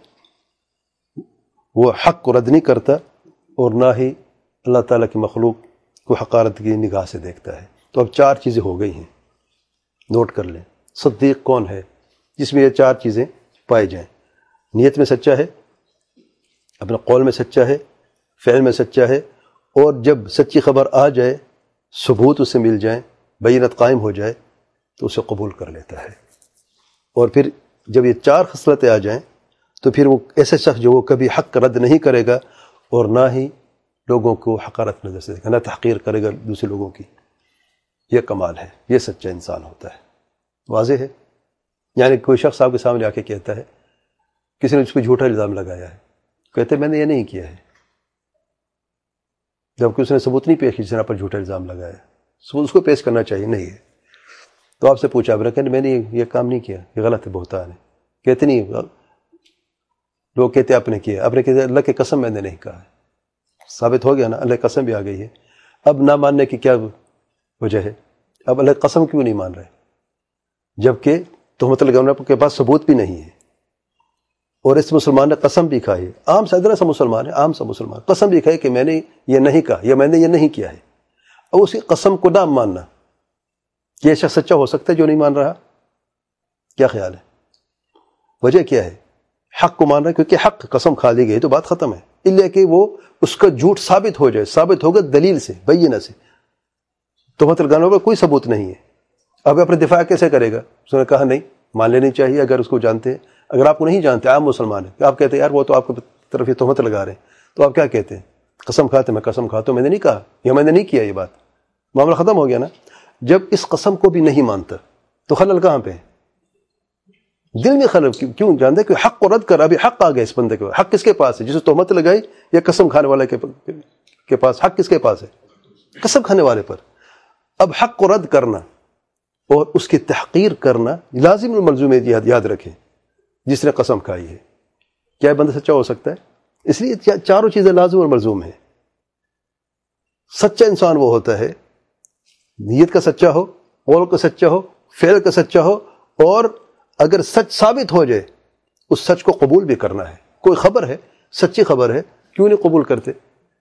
وہ حق کو رد نہیں کرتا اور نہ ہی اللہ تعالیٰ کی مخلوق کو حقارت کی نگاہ سے دیکھتا ہے. تو اب 4 چیزیں ہو گئی ہیں, نوٹ کر لیں. صدیق کون ہے؟ جس میں یہ 4 چیزیں پائی جائیں. نیت میں سچا ہے, اپنے قول میں سچا ہے, فعل میں سچا ہے, اور جب سچی خبر آ جائے, ثبوت اسے مل جائیں, بینت قائم ہو جائے, تو اسے قبول کر لیتا ہے. اور پھر جب یہ 4 خصلتیں آ جائیں تو پھر وہ ایسے شخص جو وہ کبھی حق رد نہیں کرے گا اور نہ ہی لوگوں کو حقارت نظر سے دیکھے گا, نہ تحقیر کرے گا دوسرے لوگوں کی. یہ کمال ہے, یہ سچا انسان ہوتا ہے. واضح ہے. یعنی کوئی شخص آپ کے سامنے آ کے کہتا ہے, کسی نے اس پہ جھوٹا الزام لگایا ہے, کہتے میں نے یہ نہیں کیا ہے, جبکہ اس نے ثبوت نہیں پیش کی جس نے آپ پر جھوٹا الزام لگایا. ثبوت اس کو پیش کرنا چاہیے, نہیں ہے. تو آپ سے پوچھا, آپ نے کہا میں نے یہ کام نہیں کیا, یہ غلط ہے, بہتان ہے. کہتے نہیں, لوگ کہتے آپ نے کیا, آپ نے کہتے اللہ کی قسم میں نے نہیں کہا ہے. ثابت ہو گیا نا, اللہ کی قسم بھی آ گئی ہے. اب نہ ماننے کی کیا وجہ ہے؟ اب اللہ کی قسم کیوں نہیں مان رہے جبکہ تہمت لگانے کے پاس ثبوت بھی نہیں ہے؟ اور اس مسلمان نے قسم بھی کھائی, عام صدر سا مسلمان ہے, عام سا مسلمان, قسم بھی کھائی کہ میں نے یہ نہیں کہا یا میں نے یہ نہیں کیا ہے. اور اسی قسم کو نہ ماننا, یہ شخص سچا ہو سکتا ہے جو نہیں مان رہا؟ کیا خیال ہے؟ وجہ کیا ہے؟ حق کو مان رہا ہے, کیونکہ حق قسم کھا لی گئی تو بات ختم ہے. اس لیے کہ وہ اس کا جھوٹ ثابت ہو جائے, ثابت ہوگا دلیل سے, بینہ سے. تہمت لگانے پر کوئی ثبوت نہیں ہے. اب اپنے دفاع کیسے کرے گا؟ اس نے کہا نہیں, مان لینی چاہیے اگر اس کو جانتے ہیں. اگر آپ کو نہیں جانتے, عام مسلمان ہیں, آپ کہتے ہیں یار وہ تو آپ کی طرف یہ تہمت لگا رہے ہیں, تو آپ کیا کہتے ہیں؟ قسم کھاتے, میں قسم کھاتا ہوں میں نے نہیں کہا یا میں نے نہیں کیا, یہ بات معاملہ ختم ہو گیا نا. جب اس قسم کو بھی نہیں مانتا تو خلل کہاں پہ ہے؟ دل میں خلل کیوں؟ جانتے کہ حق کو رد کر, ابھی حق آ گیا اس بندے کے پاس. حق کس کے پاس ہے؟ جسے تہمت لگائی یا قسم کھانے والے کے پاس؟ حق کس کے پاس ہے؟ قسم کھانے والے پر. اب حق کو رد کرنا اور اس کی تحقیر کرنا لازم الملزوم ہے, یاد رکھیں, جس نے قسم کھائی ہے. کیا بندہ سچا ہو سکتا ہے؟ اس لیے 4 چیزیں لازم اور ملزوم ہیں. سچا انسان وہ ہوتا ہے نیت کا سچا ہو, قول کا سچا ہو, فعل کا سچا ہو, اور اگر سچ ثابت ہو جائے اس سچ کو قبول بھی کرنا ہے. کوئی خبر ہے, سچی خبر ہے, کیوں نہیں قبول کرتے؟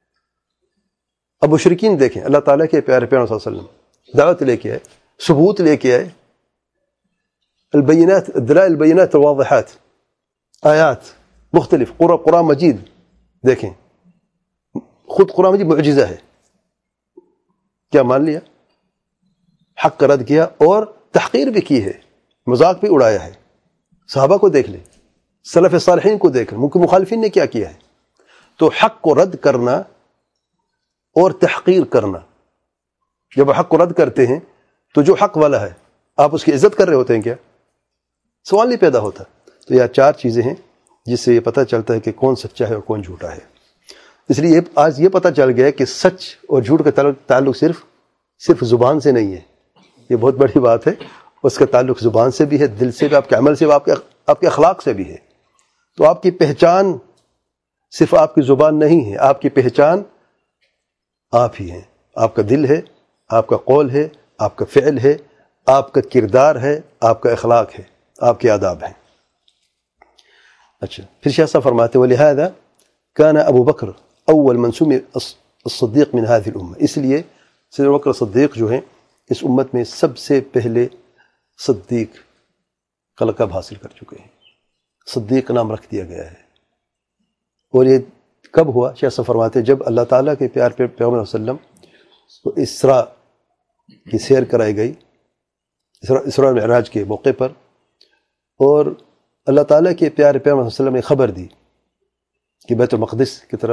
اب مشرکین دیکھیں, اللہ تعالیٰ کے پیارے پیغمبر صلی اللہ علیہ وسلم دعوت لے کے آئے, ثبوت لے کے آئے, البینات الدلائل البینات الواضحات, آیات مختلف, قرآن مجید دیکھیں, خود قرآن مجید معجزہ ہے. کیا مان لیا؟ حق کا رد کیا اور تحقیر بھی کی ہے, مذاق بھی اڑایا ہے. صحابہ کو دیکھ لیں, سلف صالحین کو دیکھ لیں, ممکن مخالفین نے کیا کیا ہے. تو حق کو رد کرنا اور تحقیر کرنا, جب حق کو رد کرتے ہیں تو جو حق والا ہے آپ اس کی عزت کر رہے ہوتے ہیں کیا؟ سوال نہیں پیدا ہوتا. تو یہ 4 چیزیں ہیں جس سے یہ پتہ چلتا ہے کہ کون سچا ہے اور کون جھوٹا ہے. اس لیے آج یہ پتہ چل گیا ہے کہ سچ اور جھوٹ کا تعلق صرف زبان سے نہیں ہے. یہ بہت بڑی بات ہے. اس کا تعلق زبان سے بھی ہے, دل سے بھی, آپ کے عمل سے بھی, آپ کے اخلاق سے بھی ہے. تو آپ کی پہچان صرف آپ کی زبان نہیں ہے, آپ کی پہچان آپ ہی ہیں. آپ کا دل ہے, آپ کا قول ہے, آپ کا فعل ہے, آپ کا کردار ہے, آپ کا اخلاق ہے, آپ کے آداب ہیں. اچھا پھر شاہ صاحب فرماتے ولہذا كان ابو بکر اول من سمي الصدیق من هذه الامه، اس لیے سیدنا بکر صدیق جو ہیں اس امت میں سب سے پہلے صدیق کا لقب حاصل کر چکے ہیں، صدیق نام رکھ دیا گیا ہے۔ اور یہ کب ہوا؟ شیخ صاحب فرماتے جب اللہ تعالیٰ کے پیار پیغمبر صلی اللہ علیہ وسلم کو اسراء کی سیر کرائی گئی، اسراء معراج کے موقع پر، اور اللہ تعالیٰ کے پیارے پیغمبر صلی اللہ علیہ وسلم نے خبر دی کہ بیت المقدس کی طرف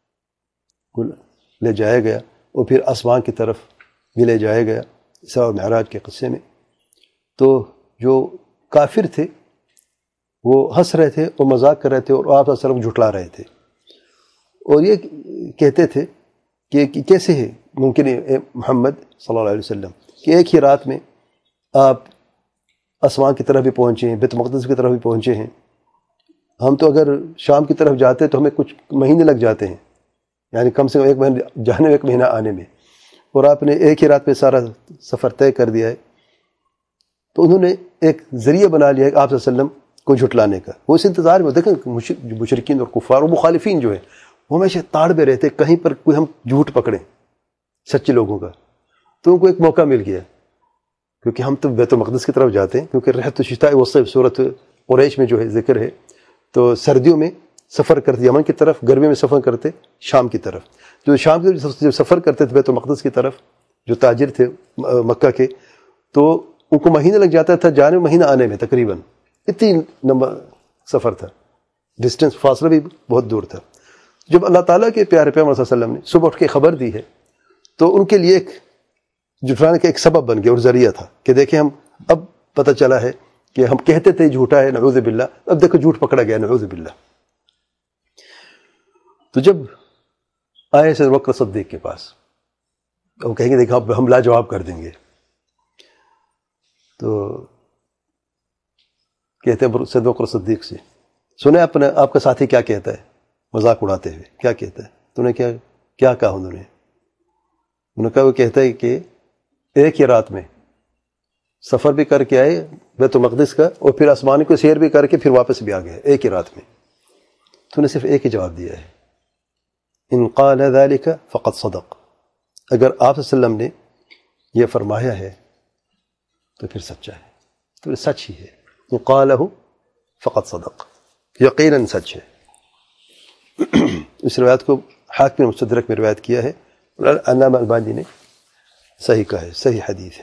لے جایا گیا اور پھر آسمان کی طرف بھی لے جایا گیا اسراء اور معراج کے قصے میں، تو جو کافر تھے وہ ہنس رہے تھے اور مذاق کر رہے تھے اور آپ صلی اللہ علیہ وسلم جھٹلا رہے تھے، اور یہ کہتے تھے کہ کیسے ہے ممکن ہے محمد صلی اللہ علیہ وسلم کہ ایک ہی رات میں آپ آسمان کی طرف بھی پہنچے ہیں، بیت المقدس کی طرف بھی پہنچے ہیں، ہم تو اگر شام کی طرف جاتے تو ہمیں کچھ مہینے لگ جاتے ہیں، یعنی کم سے کم ایک مہینے جانے میں ایک مہینہ آنے میں، اور آپ نے ایک ہی رات میں سارا سفر طے کر دیا ہے۔ تو انہوں نے ایک ذریعہ بنا لیا ہے کہ آپ صلی اللہ علیہ وسلم کو جھٹلانے کا، وہ اس انتظار میں دیکھیں مشرکین اور کفار اور مخالفین جو ہیں وہ ہمیشہ تاڑ میں رہتے کہیں پر کوئی ہم جھوٹ پکڑیں سچے لوگوں کا، تو ان کو ایک موقع مل گیا کیونکہ ہم تو بیت المقدس کی طرف جاتے ہیں، کیونکہ رحلۃ الشتاء والصیف سورۃ قریش میں جو ہے ذکر ہے، تو سردیوں میں سفر کرتے یمن کی طرف، گرمیوں میں سفر کرتے شام کی طرف، جو شام کی جو سفر کرتے تھے بیت المقدس کی طرف جو تاجر تھے مکہ کے، تو ان کو مہینہ لگ جاتا تھا جانے میں، مہینہ آنے میں، تقریباً اتنی لمبا سفر تھا، ڈسٹینس فاصلہ بھی بہت دور تھا۔ جب اللہ تعالیٰ کے پیارے پیغمبر صلی اللہ علیہ وسلم نے صبح اٹھ کے خبر دی ہے تو ان کے لیے ایک جھٹلانے کا ایک سبب بن گیا اور ذریعہ تھا کہ دیکھیں ہم اب پتہ چلا ہے کہ ہم کہتے تھے جھوٹا ہے نعوذ باللہ، اب دیکھو جھوٹ پکڑا گیا نعوذ باللہ۔ تو جب آئے سیدنا بکر صدیق کے پاس وہ کہیں گے دیکھو اب ہم لاجواب کر دیں گے، تو کہتے ہیں سیدنا بکر صدیق سے سنیں آپ کا ساتھی کیا کہتا ہے، مذاق اڑاتے ہوئے کیا کہتا ہے؟ تو نے کیا کہا؟ انہوں نے کہا وہ کہتا ہے کہ ایک ہی رات میں سفر بھی کر کے آئے بیت المقدس کا اور پھر آسمان کو سیر بھی کر کے پھر واپس بھی آ گئے ایک ہی رات میں۔ تو نے صرف ایک ہی جواب دیا ہے، ان قال ذلك فقد صدق، اگر آپ صلی اللہ علیہ وسلم نے یہ فرمایا ہے تو پھر سچا ہے، تو سچ ہی ہے، ان قالہ فقد صدق، یقیناً سچ ہے۔ اس روایت کو حاکم مستدرک میں روایت کیا ہے، علامہ البانی نے صحیح کہا ہے، صحیح حدیث ہے۔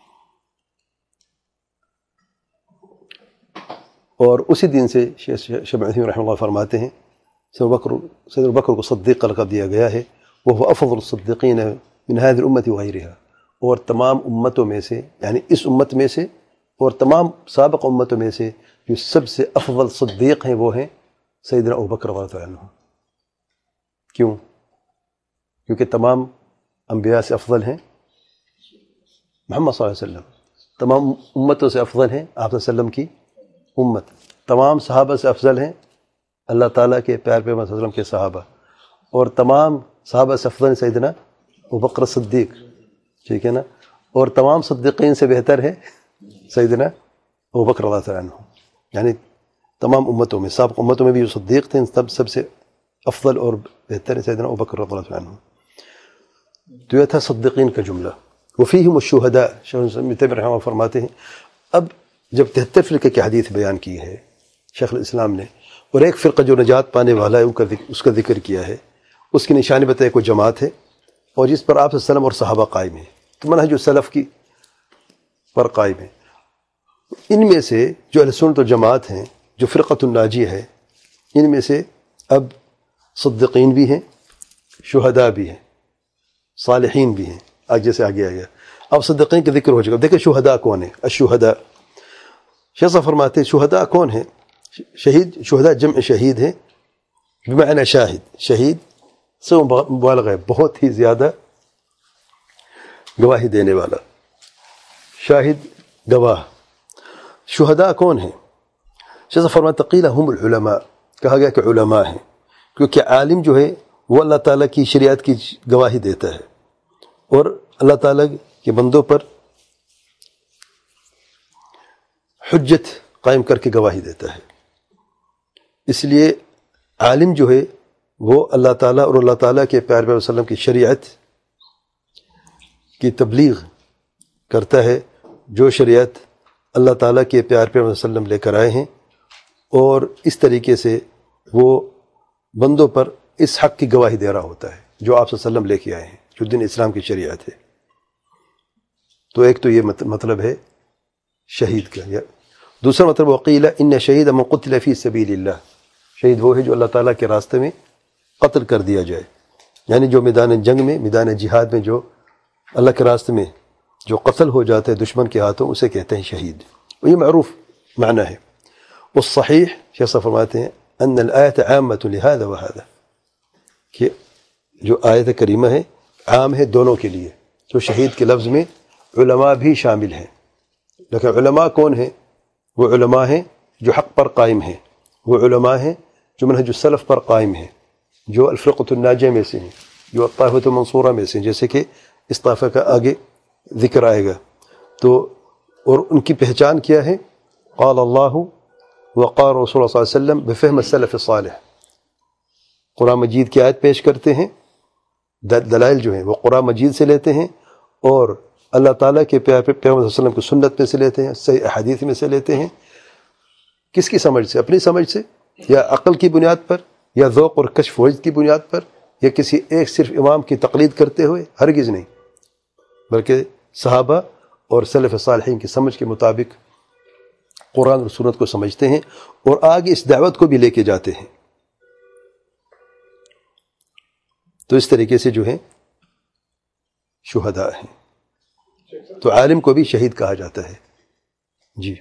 اور اسی دن سے شیخ عثیمین رحمہ اللہ فرماتے ہیں سیدنا بکر کو صدیق کا لقب دیا گیا ہے، وہ افضل الصدیقین من هذه الامة وغیرها، اور تمام امتوں میں سے، یعنی اس امت میں سے اور تمام سابق امتوں میں سے جو سب سے افضل صدیق ہیں وہ ہیں سیدنا ابوبکر رضی اللہ عنہ۔ کیوں؟ کیونکہ تمام انبیاء سے افضل ہیں محمد صلی اللہ علیہ وسلم، تمام امتوں سے افضل ہیں آپ صلی اللہ علیہ وسلم کی امت، تمام صحابہ سے افضل ہیں اللہ تعالیٰ کے پیار پیغمبر صلی اللہ علیہ وسلم کے صحابہ، اور تمام صحابہ سے افضل سیدنا ابوبکر صدیق، ٹھیک ہے نا، اور تمام صدیقین سے بہتر ہے سیدنا ابوبکر رضی اللہ عنہ، یعنی تمام امتوں میں، سابق امتوں میں بھی جو صدیق تھے سب سے افضل اور بہتر ہے سیدنا ابوبکر رضی اللہ عنہ۔ تو یہ تھا صدیقین کا جملہ۔ وفیہم الشہداء، شیخ ابن تیمیہ رحمہ اللہ فرماتے ہیں اب جب 73 فرقے کی حدیث بیان کی ہے شیخ الاسلام نے، اور ایک فرقہ جو نجات پانے والا ہے اس کا ذکر کیا ہے، اس کی نشانی بتائے کوئی جماعت ہے اور جس پر آپ صلی اللہ علیہ وسلم اور صحابہ قائم ہیں، تو منہج السلف کی پر قائم ہے۔ ان میں سے جو اہل سنت و جماعت ہیں، جو فرقۃ الناجیہ ہے، ان میں سے اب صدیقین بھی ہیں، شہداء بھی ہیں، صالحین بھی ہیں، آج جیسے آگے آیا اب صدیقین کا ذکر ہو چکا۔ دیکھیں شہداء کون ہیں؟ الشہداء، شیخ صاحب فرماتے ہیں شہداء کون ہیں؟ شہید، شہداء جمع شہید ہے، بمعنی شاہد، شہید سے مبالغہ ہے، بہت ہی زیادہ گواہی دینے والا، شاہد گواہ۔ شہداء کون ہیں؟ شیخ صاحب فرماتے قیل ہم العلماء، کہا گیا کہ علماء ہیں، کیونکہ عالم جو ہے وہ اللہ تعالیٰ کی شریعت کی گواہی دیتا ہے اور اللہ تعالیٰ کے بندوں پر حجت قائم کر کے گواہی دیتا ہے۔ اس لیے عالم جو ہے وہ اللہ تعالیٰ اور اللہ تعالیٰ کے پیارے پیغمبر صلی اللہ علیہ وسلم کی شریعت کی تبلیغ کرتا ہے، جو شریعت اللہ تعالیٰ کے پیارے پیغمبر صلی اللہ علیہ وسلم لے کر آئے ہیں، اور اس طریقے سے وہ بندوں پر اس حق کی گواہی دے رہا ہوتا ہے جو آپ صلی اللہ علیہ وسلم لے کے آئے ہیں، جو دین اسلام کی شریعت ہے۔ تو ایک تو یہ مطلب ہے شہید کا۔ دوسرا مطلب وقیل ان شہید من قتل فی سبیل اللہ، شہید وہ ہے جو اللہ تعالیٰ کے راستے میں قتل کر دیا جائے، یعنی جو میدان جنگ میں، میدان جہاد میں جو اللہ کے راستے میں جو قتل ہو جاتا ہے دشمن کے ہاتھوں، اسے کہتے ہیں شہید، اور یہ معروف معنی ہے۔ والصحیح شیخ صاحب فرماتے ہیں ان الآیت عامۃ لہذا وہذا، کہ جو آیت کریمہ ہے عام ہے دونوں کے لیے، تو شہید کے لفظ میں علماء بھی شامل ہیں، لیکن علماء کون ہیں؟ وہ علماء ہیں جو حق پر قائم ہیں، وہ علماء ہیں جو منہج السلف پر قائم ہیں، جو الفرقۃ الناجیہ میں سے ہیں، جو الطائفۃ المنصورہ میں سے ہیں، جیسے کہ اس طائفہ کا آگے ذکر آئے گا۔ تو اور ان کی پہچان کیا ہے؟ قال اللہ وقال رسول اللہ صلی اللہ علیہ وسلم بفہم السلف الصالح، قرآن مجید کی آیت پیش کرتے ہیں، دلائل جو ہیں وہ قرآن مجید سے لیتے ہیں، اور اللہ تعالیٰ کے پیغمبر صلی اللہ علیہ وسلم کی سنت میں سے لیتے ہیں، صحیح احادیث میں سے لیتے ہیں۔ کس کی سمجھ سے؟ اپنی سمجھ سے، یا عقل کی بنیاد پر، یا ذوق اور کشف وجد کی بنیاد پر، یا کسی ایک صرف امام کی تقلید کرتے ہوئے؟ ہرگز نہیں، بلکہ صحابہ اور سلف صالحین کی سمجھ کے مطابق قرآن اور سنت کو سمجھتے ہیں، اور آگے اس دعوت کو بھی لے کے جاتے ہیں۔ تو اس طریقے سے جو ہے شہداء ہیں۔ تو عالم کو بھی شہید کہا جاتا ہے۔ جی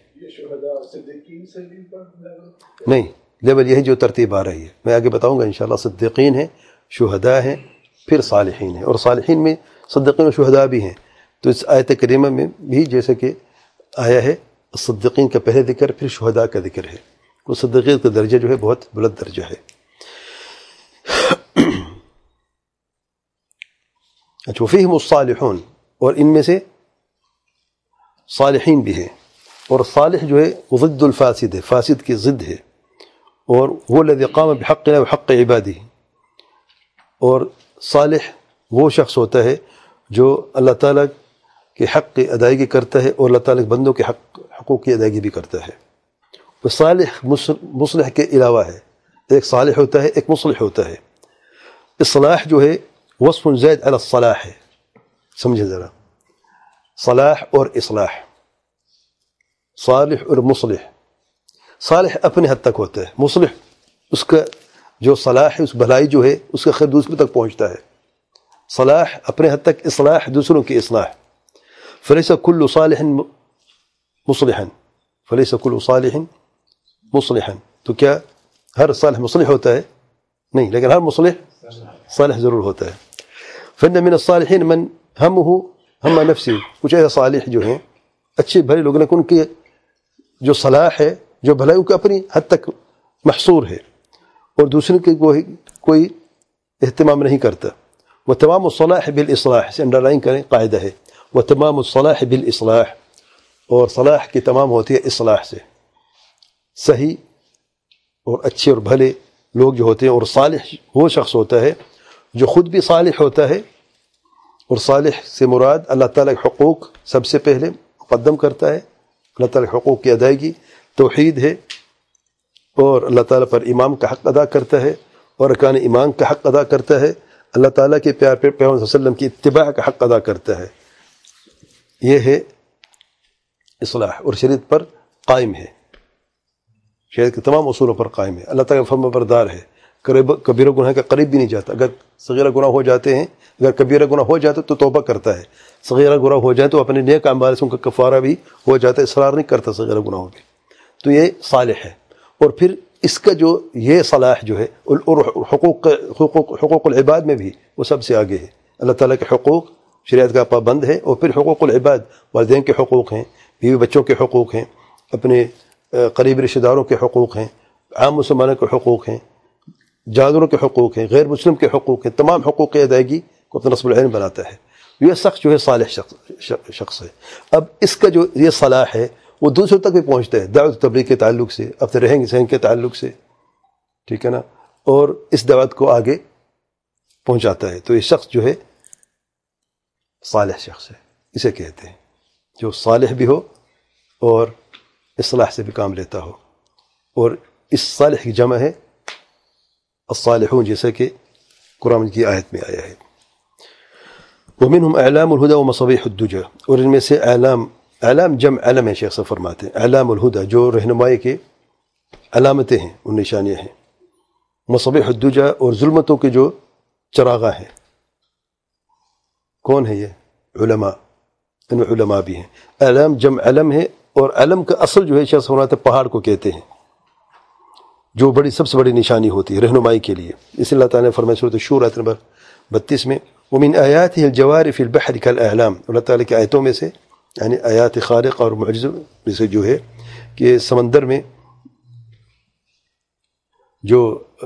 نہیں، لیول یہی جو ترتیب آ رہی ہے، میں آگے بتاؤں گا انشاءاللہ۔ صدیقین ہیں، شہداء ہیں، پھر صالحین ہیں، اور صالحین میں صدیقین و شہداء بھی ہیں۔ تو اس آیت کریمہ میں بھی جیسے کہ آیا ہے صدیقین کا پہلے ذکر، پھر شہداء کا ذکر ہے۔ وہ صدیقین کا درجہ جو ہے بہت بلند درجہ ہے۔ اچھا، فیہم الصالحون، اور ان میں سے صالحین بھی ہیں، اور صالح جو ہے وہ ضد الفاسد ہے، فاسد کی ضد ہے، اور وہ الذی قام بحق اللہ وحق عبادہ، اور صالح وہ شخص ہوتا ہے جو اللہ تعالیٰ کے حق کی ادائیگی کرتا ہے، اور اللہ تعالیٰ کے بندوں کے حقوق کی ادائیگی بھی کرتا ہے۔ وہ صالح مصلح کے علاوہ ہے، ایک صالح ہوتا ہے، ایک مصلح ہوتا ہے۔ اصلاح جو ہے وصف زائد علی الصلاح ہے، سمجھے ذرا، صلاح اور اصلاح، صالح اور مصلح۔ صالح اپنے حد تک ہوتا ہے، مصلح اس کا جو صلاح ہے، اس بھلائی جو ہے، اس کا خیر دوسروں تک پہنچتا ہے۔ صلاح اپنے حد تک، اصلاح دوسروں کی اصلاح۔ فلیس کل صالح مصلحا، فلیس کل صالح مصلحا، تو کیا ہر صالح مصلح ہوتا ہے؟ نہیں، لیکن ہر مصلح صالح ضرور ہوتا ہے۔ فإن من الصالحین من ہمہ ہم نفسی، کچھ ایسے صالح جو ہیں اچھے بھلے لوگ، لیکن ان کی جو صلاح ہے، جو بھلائی، ان کا اپنی حد تک محصور ہے، اور دوسرے کے کوئی اہتمام نہیں کرتا۔ وتمام الصلاح بالاصلاح، سے انڈر لائن کریں، قاعدہ ہے، وتمام الصلاح بالاصلاح، اور صلاح کی تمام ہوتی ہے اصلاح سے۔ صحیح اور اچھے اور بھلے لوگ جو ہوتے ہیں، اور صالح وہ شخص ہوتا ہے جو خود بھی صالح ہوتا ہے، اور صالح سے مراد اللہ تعالیٰ کے حقوق سب سے پہلے مقدم کرتا ہے، اللہ تعالیٰ کے حقوق کی ادائیگی، توحید ہے، اور اللہ تعالیٰ پر ایمان کا حق ادا کرتا ہے، اور ارکان ایمان کا حق ادا کرتا ہے، اللہ تعالیٰ کے پیار پیغمبر صلی اللہ علیہ وسلم کی اتباع کا حق ادا کرتا ہے۔ یہ ہے اصلاح، اور شریعت پر قائم ہے، شریعت کے تمام اصولوں پر قائم ہے، اللہ تعالیٰ کا فرما بردار ہے، کبیرہ گناہ کا قریب بھی نہیں جاتا۔ اگر صغیرہ گناہ ہو جاتے ہیں، اگر کبیرہ گناہ ہو جاتے تو توبہ کرتا ہے، صغیرہ گناہ ہو جائے تو اپنے نیک اعمال سے ان کا کفارہ بھی ہو جاتا ہے، اصرار نہیں کرتا صغیرہ گناہوں پہ۔ تو یہ صالح ہے۔ اور پھر اس کا جو یہ صلاح جو ہے، اور حقوق العباد میں بھی وہ سب سے آگے ہے۔ اللہ تعالیٰ کے حقوق شریعت کا پابند ہے، اور پھر حقوق العباد، والدین کے حقوق ہیں، بیوی بچوں کے حقوق ہیں، اپنے قریب رشتہ داروں کے حقوق ہیں، عام مسلمانوں کے حقوق ہیں، جانوروں کے حقوق ہیں، غیر مسلم کے حقوق ہیں، تمام حقوق کی ادائیگی کو اپنا نصب العین بناتا ہے۔ یہ شخص جو ہے صالح شخص ہے۔ اب اس کا جو یہ صلاح ہے وہ دوسروں تک بھی پہنچتا ہے، دعوت و تبلیغ کے تعلق سے، اپنے رہن سہن کے تعلق سے، ٹھیک ہے نا, اور اس دعوت کو آگے پہنچاتا ہے. تو یہ شخص جو ہے صالح شخص ہے, اسے کہتے ہیں جو صالح بھی ہو اور اصلاح سے بھی کام لیتا ہو. اور اس صالح کی جمع ہے الصالحون, جیسا کہ قرآن کی آیت میں آیا ہے. ومنهم اعلام الهدى ومصابيح الدجى, اور ان میں سے اعلام جمع علم ہے. شیخ صاحب فرماتے ہیں اعلام الہدى جو رہنمائی کے علامتیں ہیں, ان نشانیاں ہیں. مصابیح الدجى اور ظلمتوں کے جو چراغاں ہیں. کون ہے یہ؟ علماء. ان میں علماء بھی ہیں. اعلام جمع علم ہے, اور علم کا اصل جو ہے شیخ صاحب فرماتے ہیں پہاڑ کو کہتے ہیں, جو سب سے بڑی نشانی ہوتی ہے رہنمائی کے لیے. اس لیے اللہ تعالیٰ نے فرمایا سورۃ الشورى آیت نمبر 32 میں ومن آیاتہ الجوار فی البحر کالاعلام. اللہ تعالیٰ کی آیتوں میں سے یعنی آیات خارق اور معجزوں میں سے جو ہے کہ سمندر میں جو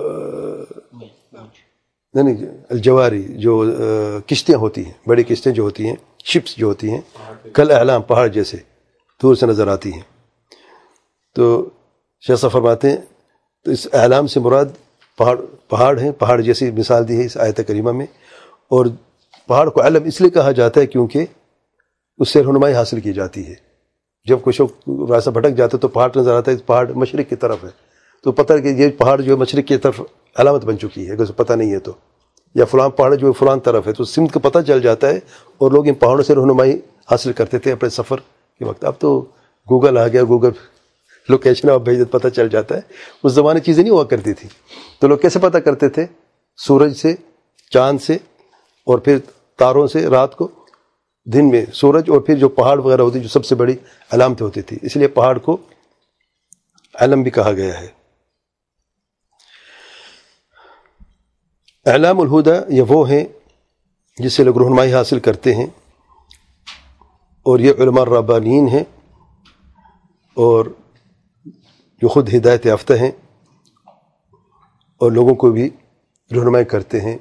الجواری جو کشتیاں ہوتی ہیں, بڑی کشتیاں جو ہوتی ہیں, شپس جو ہوتی ہیں, کل اعلام پہاڑ جیسے دور سے نظر آتی ہیں. تو شیخ صاحب فرماتے ہیں تو اس اعلام سے مراد پہاڑ ہیں, پہاڑ جیسی مثال دی ہے اس آیت کریمہ میں. اور پہاڑ کو علم اس لیے کہا جاتا ہے کیونکہ اس سے رہنمائی حاصل کی جاتی ہے. جب کچھ راستہ بھٹک جاتا ہے تو پہاڑ نظر آتا ہے, پہاڑ مشرق کی طرف ہے, تو پتہ ہے کہ یہ پہاڑ جو ہے مشرق کی طرف علامت بن چکی ہے. اگر اسے پتہ نہیں ہے تو, یا فلاں پہاڑ جو ہے فلاں طرف ہے, تو سمت کا پتہ چل جاتا ہے. اور لوگ ان پہاڑوں سے رہنمائی حاصل کرتے تھے اپنے سفر کے وقت. اب تو گوگل آ گیا, گوگل لوکیشن آپ بھیج پتہ چل جاتا ہے. اس زمانے چیزیں نہیں ہوا کرتی تھی. تو لوگ کیسے پتہ کرتے تھے؟ سورج سے, چاند سے, اور پھر تاروں سے رات کو, دن میں سورج, اور پھر جو پہاڑ وغیرہ ہوتی جو سب سے بڑی علامتیں ہوتی تھی. اس لیے پہاڑ کو علم بھی کہا گیا ہے. اعلام الہدى یہ وہ ہیں جس سے لوگ رہنمائی حاصل کرتے ہیں, اور یہ علماء ربانیین ہیں اور جو خود ہدایت یافتہ ہیں, اور لوگوں کو بھی رہنمائی کرتے ہیں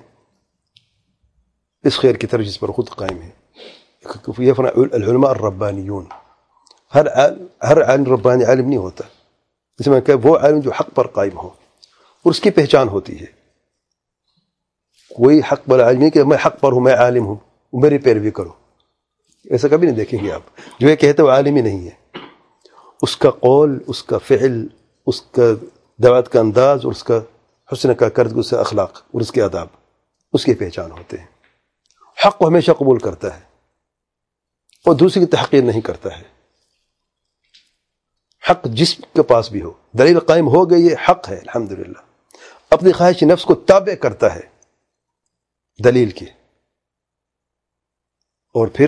اس خیر کی طرف جس پر خود قائم ہے. یہ العلماء الربانیون. ہر عالم ربانی عالم نہیں ہوتا. اس میں کہ وہ عالم جو حق پر قائم ہو اور اس کی پہچان ہوتی ہے. کوئی حق والا عالم نہیں کہ میں حق پر ہوں, میں عالم ہوں, میری پیروی کرو. ایسا کبھی نہیں دیکھیں گے آپ. جو یہ کہتے وہ عالم ہی نہیں ہے. اس کا قول, اس کا فعل, اس کا دعوت کا انداز, اور اس کا حسن کا کرد, اس کا اخلاق اور اس کے آداب, اس کی پہچان ہوتے ہیں. حق کو ہمیشہ قبول کرتا ہے اور دوسری کی تحقیر نہیں کرتا ہے. حق جس کے پاس بھی ہو, دلیل قائم ہو گئی, یہ حق ہے الحمدللہ. اپنی خواہش نفس کو تابع کرتا ہے دلیل کی, اور پھر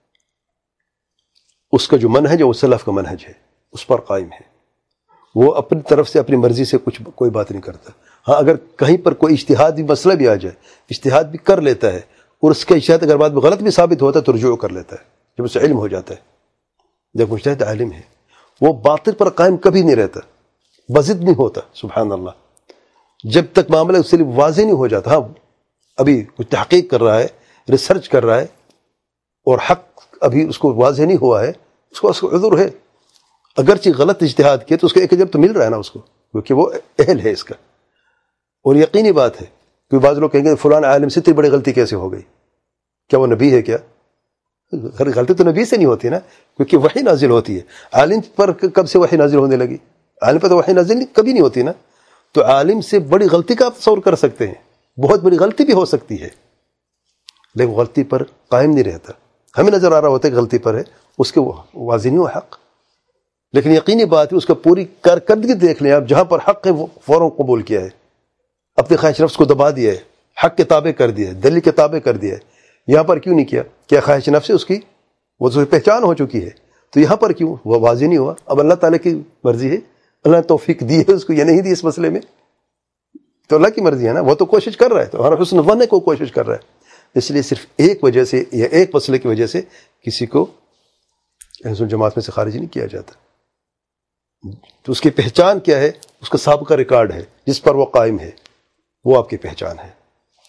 اس کا جو منہج ہے وہ سلف کا منہج ہے, اس پر قائم ہے. وہ اپنی طرف سے اپنی مرضی سے کوئی بات نہیں کرتا. ہاں اگر کہیں پر کوئی اجتہادی مسئلہ بھی آ جائے, اجتہاد بھی کر لیتا ہے, اور اس کا اجتہاد اگر بعد میں غلط بھی ثابت ہوتا ہے تو رجوع کر لیتا ہے جب اسے علم ہو جاتا ہے. جب مجتہد عالم ہے وہ باطل پر قائم کبھی نہیں رہتا, بضد نہیں ہوتا. سبحان اللہ. جب تک معاملہ اس سے واضح نہیں ہو جاتا, ہاں ابھی کچھ تحقیق کر رہا ہے, ریسرچ کر رہا ہے, اور حق ابھی اس کو واضح نہیں ہوا ہے, اس کو عذر ہے. اگرچہ غلط اجتہاد کیا تو اس کو ایک جب تو مل رہا ہے نا اس کو, کیونکہ وہ اہل ہے اس کا. اور یقینی بات ہے کہ بعض لوگ کہیں گے فلان عالم سے اتنی بڑی غلطی کیسے ہو گئی, کیا وہ نبی ہے کیا؟ غلطی تو نبی سے نہیں ہوتی نا, کیونکہ وحی نازل ہوتی ہے. عالم پر کب سے وحی نازل ہونے لگی؟ عالم پر تو وحی نازل کبھی نہیں ہوتی نا. تو عالم سے بڑی غلطی کا آپ تصور کر سکتے ہیں, بہت بڑی غلطی بھی ہو سکتی ہے, لیکن غلطی پر قائم نہیں رہتا. ہمیں نظر آ رہا ہوتا ہے کہ غلطی پر ہے, اس کے واضح نہیں ہو حق, لیکن یقینی بات ہے اس کا پوری کارکردگی دیکھ لیں آپ, جہاں پر حق ہے وہ فوراً قبول کیا ہے, اپنے خواہش نفس کو دبا دیا ہے, حق کے تابع کر دیا ہے, دلیل کے تابع کر دیا ہے. یہاں پر کیوں نہیں کیا؟ کیا خواہش نفس ہے اس کی, وہ تو پہچان ہو چکی ہے, تو یہاں پر کیوں وہ واضح نہیں ہوا؟ اب اللہ تعالیٰ کی مرضی ہے, اللہ نے توفیق دی ہے اس کو یا نہیں دی اس مسئلے میں, تو اللہ کی مرضی ہے نا. وہ تو کوشش کر رہا ہے, تو ہمارا حسن ظن کو کوشش کر رہا ہے. اس لیے صرف ایک وجہ سے یا ایک مسئلے کی وجہ سے کسی کو اہل سنت جماعت میں سے خارج نہیں کیا جاتا. تو اس کی پہچان کیا ہے؟ اس کا سابقہ ریکارڈ ہے جس پر وہ قائم ہے, وہ آپ کی پہچان ہے.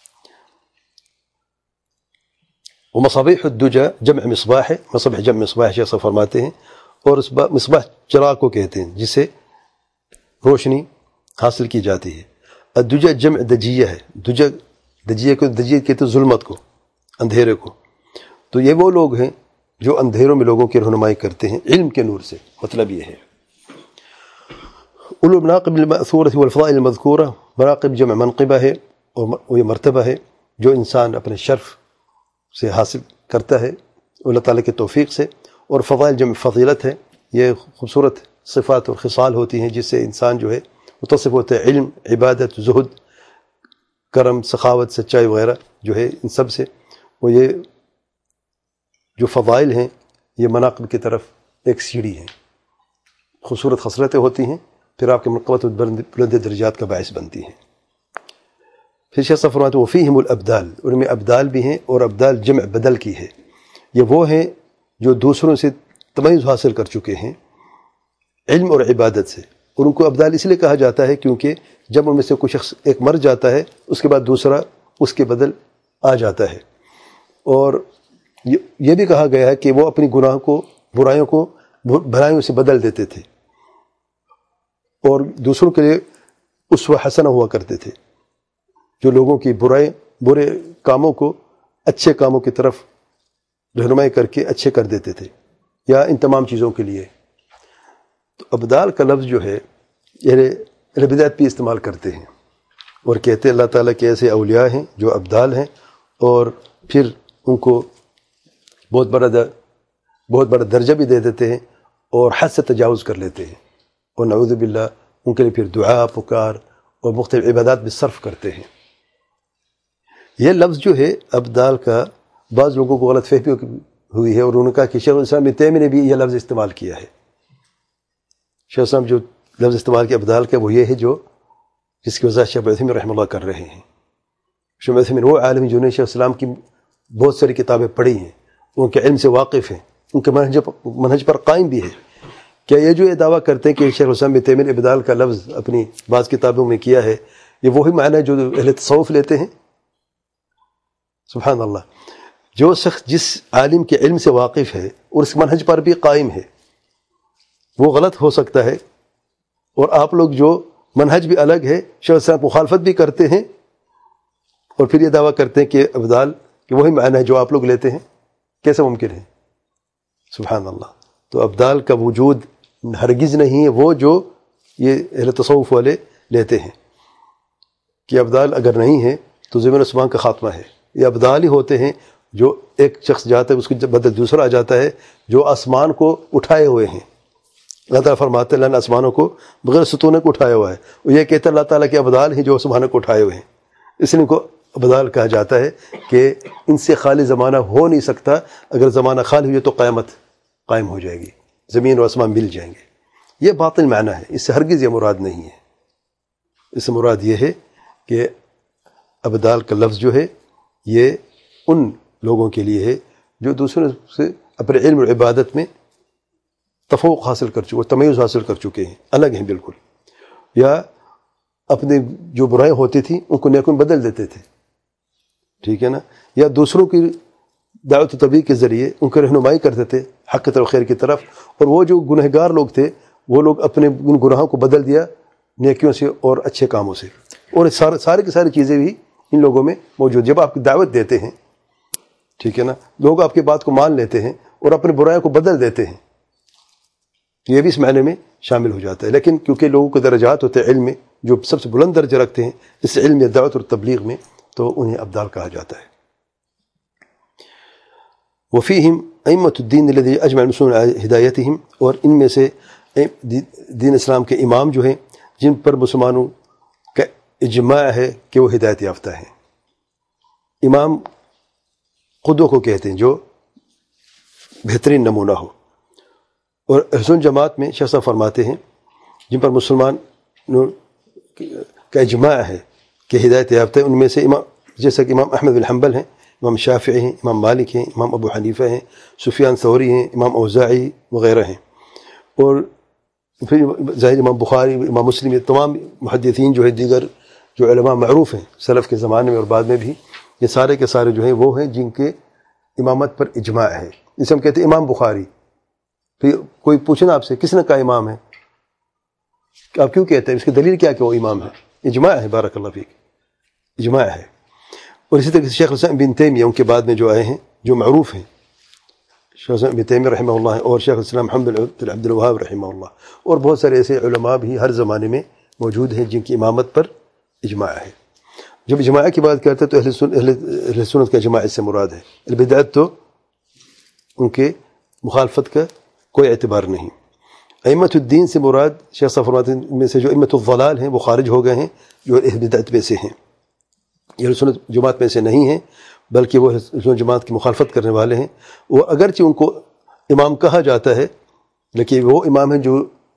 وہ مصابیح الدجى جمع مصباح ہے, مصباح جمع مصباح جیسا فرماتے ہیں, اور اس مصباح چراغ کو کہتے ہیں جس سے روشنی حاصل کی جاتی ہے. الدجا جمع دجیہ ہے. دجیہ کہتے ہیں ظلمت کو، اندھیرے کو. تو یہ وہ لوگ ہیں جو اندھیروں میں لوگوں کی رہنمائی کرتے ہیں علم کے نور سے. مطلب یہ ہے اولو المناقب المأثورة والفضائل المذکورہ. مناقب جمع منقبہ ہے اور یہ مرتبہ ہے جو انسان اپنے شرف سے حاصل کرتا ہے اللہ تعالیٰ کے توفیق سے. اور فضائل جمع فضیلت ہے، یہ خوبصورت صفات اور خصال ہوتی ہیں جس سے انسان جو ہے متصف ہوتا ہے علم، عبادت، زہد، کرم، سخاوت، سچائی وغیرہ جو ہے ان سب سے. وہ یہ جو فضائل ہیں یہ مناقب کی طرف ایک سیڑھی ہیں، خوبصورت خصلتیں ہوتی ہیں، پھر آپ کے منقبت بلند درجات کا باعث بنتی ہیں. پھر شیخ صاحب فرماتے ہیں وفیہم الابدال، ان میں ابدال بھی ہیں اور ابدال جمع بدل کی ہے. یہ وہ ہیں جو دوسروں سے تمیز حاصل کر چکے ہیں علم اور عبادت سے. اور ان کو ابدال اس لیے کہا جاتا ہے کیونکہ جب ان میں سے کوئی شخص ایک مر جاتا ہے اس کے بعد دوسرا اس کے بدل آ جاتا ہے. اور یہ بھی کہا گیا ہے کہ وہ اپنی گناہ کو، برائیوں کو بھلائیوں سے بدل دیتے تھے اور دوسروں کے لیے اسوہ حسنہ ہوا کرتے تھے، جو لوگوں کی برے کاموں کو اچھے کاموں کی طرف رہنمائی کر کے اچھے کر دیتے تھے، یا ان تمام چیزوں کے لیے. تو ابدال کا لفظ جو ہے یہ بدعت بھی استعمال کرتے ہیں اور کہتے ہیں اللہ تعالیٰ کے ایسے اولیاء ہیں جو ابدال ہیں، اور پھر ان کو بہت بڑا درجہ بھی دے دیتے ہیں اور حد سے تجاوز کر لیتے ہیں، اور نعوذ باللہ ان کے لیے پھر دعا، پکار اور مختلف عبادات بھی صرف کرتے ہیں. یہ لفظ جو ہے ابدال کا بعض لوگوں کو غلط فہمی ہوئی ہے اور انہوں نے کہا کہ شیخ الاسلام ابن تیمیہ نے بھی یہ لفظ استعمال کیا ہے. شیخ الاسلام جو لفظ استعمال کیا ابدال کا وہ یہ ہے جو جس کی وضاحت شیخ عثیمین رحمہ اللہ کر رہے ہیں. شیخ عثیمین وہ عالم جنہوں نے شیخ الاسلام کی بہت ساری کتابیں پڑھی ہیں، ان کے علم سے واقف ہیں، ان کے منہج پر قائم بھی ہے. کیا یہ جو یہ دعویٰ کرتے ہیں کہ شیخ الاسلام ابن تیمیہ نے ابدال کا لفظ اپنی بعض کتابوں میں کیا ہے، یہ وہی معنی ہے جو اہل تصوف لیتے ہیں؟ سبحان اللہ. جو شخص جس عالم کے علم سے واقف ہے اور اس منہج پر بھی قائم ہے وہ غلط ہو سکتا ہے، اور آپ لوگ جو منہج بھی الگ ہے شیخ الاسلام مخالفت بھی کرتے ہیں اور پھر یہ دعویٰ کرتے ہیں کہ ابدال کہ وہی معنی ہے جو آپ لوگ لیتے ہیں. کیسے ممکن ہے؟ سبحان اللہ. تو ابدال کا وجود ہرگز نہیں ہے وہ جو یہ اہل تصوف والے لیتے ہیں کہ ابدال اگر نہیں ہے تو زمین آسمان کا خاتمہ ہے. یہ ابدال ہی ہوتے ہیں جو ایک شخص جاتا ہے اس کے بدل دوسرا آ جاتا ہے، جو آسمان کو اٹھائے ہوئے ہیں. اللہ تعالیٰ فرماتے ہیں اللہ نے آسمانوں کو بغیر ستونے کو اٹھایا ہوا ہے، اور یہ کہتے ہیں اللہ تعالیٰ کے ابدال ہیں جو آسمانوں کو اٹھائے ہوئے ہیں. اس لیے ان کو ابدال کہا جاتا ہے کہ ان سے خالی زمانہ ہو نہیں سکتا. اگر زمانہ خالی ہوئے تو قیامت قائم ہو جائے گی، زمین و آسمان مل جائیں گے. یہ باطل معنی ہے، اس سے ہرگز یہ مراد نہیں ہے. اس سے مراد یہ ہے کہ ابدال کا لفظ جو ہے یہ ان لوگوں کے لیے ہے جو دوسروں سے اپنے علم اور عبادت میں تفوق حاصل کر چکے اور تمیز حاصل کر چکے ہیں، الگ ہیں بالکل، یا اپنے جو برائیں ہوتی تھیں ان کو نیکوں میں بدل دیتے تھے. ٹھیک ہے نا؟ یا دوسروں کی دعوت و تبلیغ کے ذریعے ان کی رہنمائی کرتے تھے حق کی طرف، خیر کی طرف. اور وہ جو گنہگار لوگ تھے وہ لوگ اپنے ان گناہوں کو بدل دیا نیکیوں سے اور اچھے کاموں سے. اور سارے کی ساری چیزیں بھی ان لوگوں میں موجود. جب آپ کی دعوت دیتے ہیں، ٹھیک ہے نا، لوگ آپ کی بات کو مان لیتے ہیں اور اپنے برائیوں کو بدل دیتے ہیں، یہ بھی اس معنی میں شامل ہو جاتا ہے. لیکن کیونکہ لوگوں کے درجات ہوتے ہیں علم میں جو سب سے بلند درجہ رکھتے ہیں اس علم یا دعوت اور تبلیغ میں، تو انہیں ابدال کہا جاتا ہے. وفیہم ائمۃ الدین الذی اجمع المسلمون علی ہدایتہم، اور ان میں سے دین اسلام کے امام جو ہیں جن پر مسلمانوں کا اجماع ہے کہ وہ ہدایت یافتہ ہیں. امام قدوہ کو کہتے ہیں جو بہترین نمونہ ہو. اور اہل جماعت میں شیخ صاحب فرماتے ہیں جن پر مسلمان کا اجماع ہے کہ ہدایت یافتہ ہے، ان میں سے امام جیسا کہ امام احمد بن حنبل ہیں، امام شافعی ہیں، امام مالک ہیں، امام ابو حنیفہ ہیں، سفیان ثوری ہیں، امام اوزاعی وغیرہ ہیں. اور پھر ظاہر امام بخاری، امام مسلم، یہ تمام محدثین جو ہے دیگر جو علماء معروف ہیں سلف کے زمانے میں اور بعد میں بھی، یہ سارے کے سارے جو ہیں وہ ہیں جن کے امامت پر اجماع ہے. جسے ہم کہتے ہیں امام بخاری. پھر کوئی پوچھنا آپ سے کس نے کہا امام ہے، آپ کیوں کہتے ہیں، اس کی دلیل کیا کہ وہ امام ہے؟ اجماع ہے، بارک اللہ فیک، اجماع ہے. اور اسی طرح شیخ الاسلام ابن تیمیہ ان کے بعد میں جو آئے ہیں جو معروف ہیں، شیخ الاسلام ابن تیمیہ رحمہ اللہ ہے، اور شیخ الاسلام محمد بن عبد الوہاب رحمہ اللہ، اور بہت سارے ایسے علماء بھی ہر زمانے میں موجود ہیں جن کی امامت پر اجماع ہے. جب اجماع کی بات کرتے ہیں تو اہل سنت کا اجماع اس سے مراد ہے. البدعت تو ان کے مخالفت کا کوئی اعتبار نہیں. ائمۃ الدین سے مراد شیخ صاحب فرماتے ہیں میں سے جو ائمۃ الضلال ہیں وہ خارج ہو گئے ہیں، جو اہل بدعت میں سے ہیں، اہل سنت جماعت میں سے نہیں ہیں، بلکہ وہ اہل سنت جماعت کی مخالفت کرنے والے ہیں. وہ اگرچہ ان کو امام کہا جاتا ہے، لیکن وہ امام ہیں جو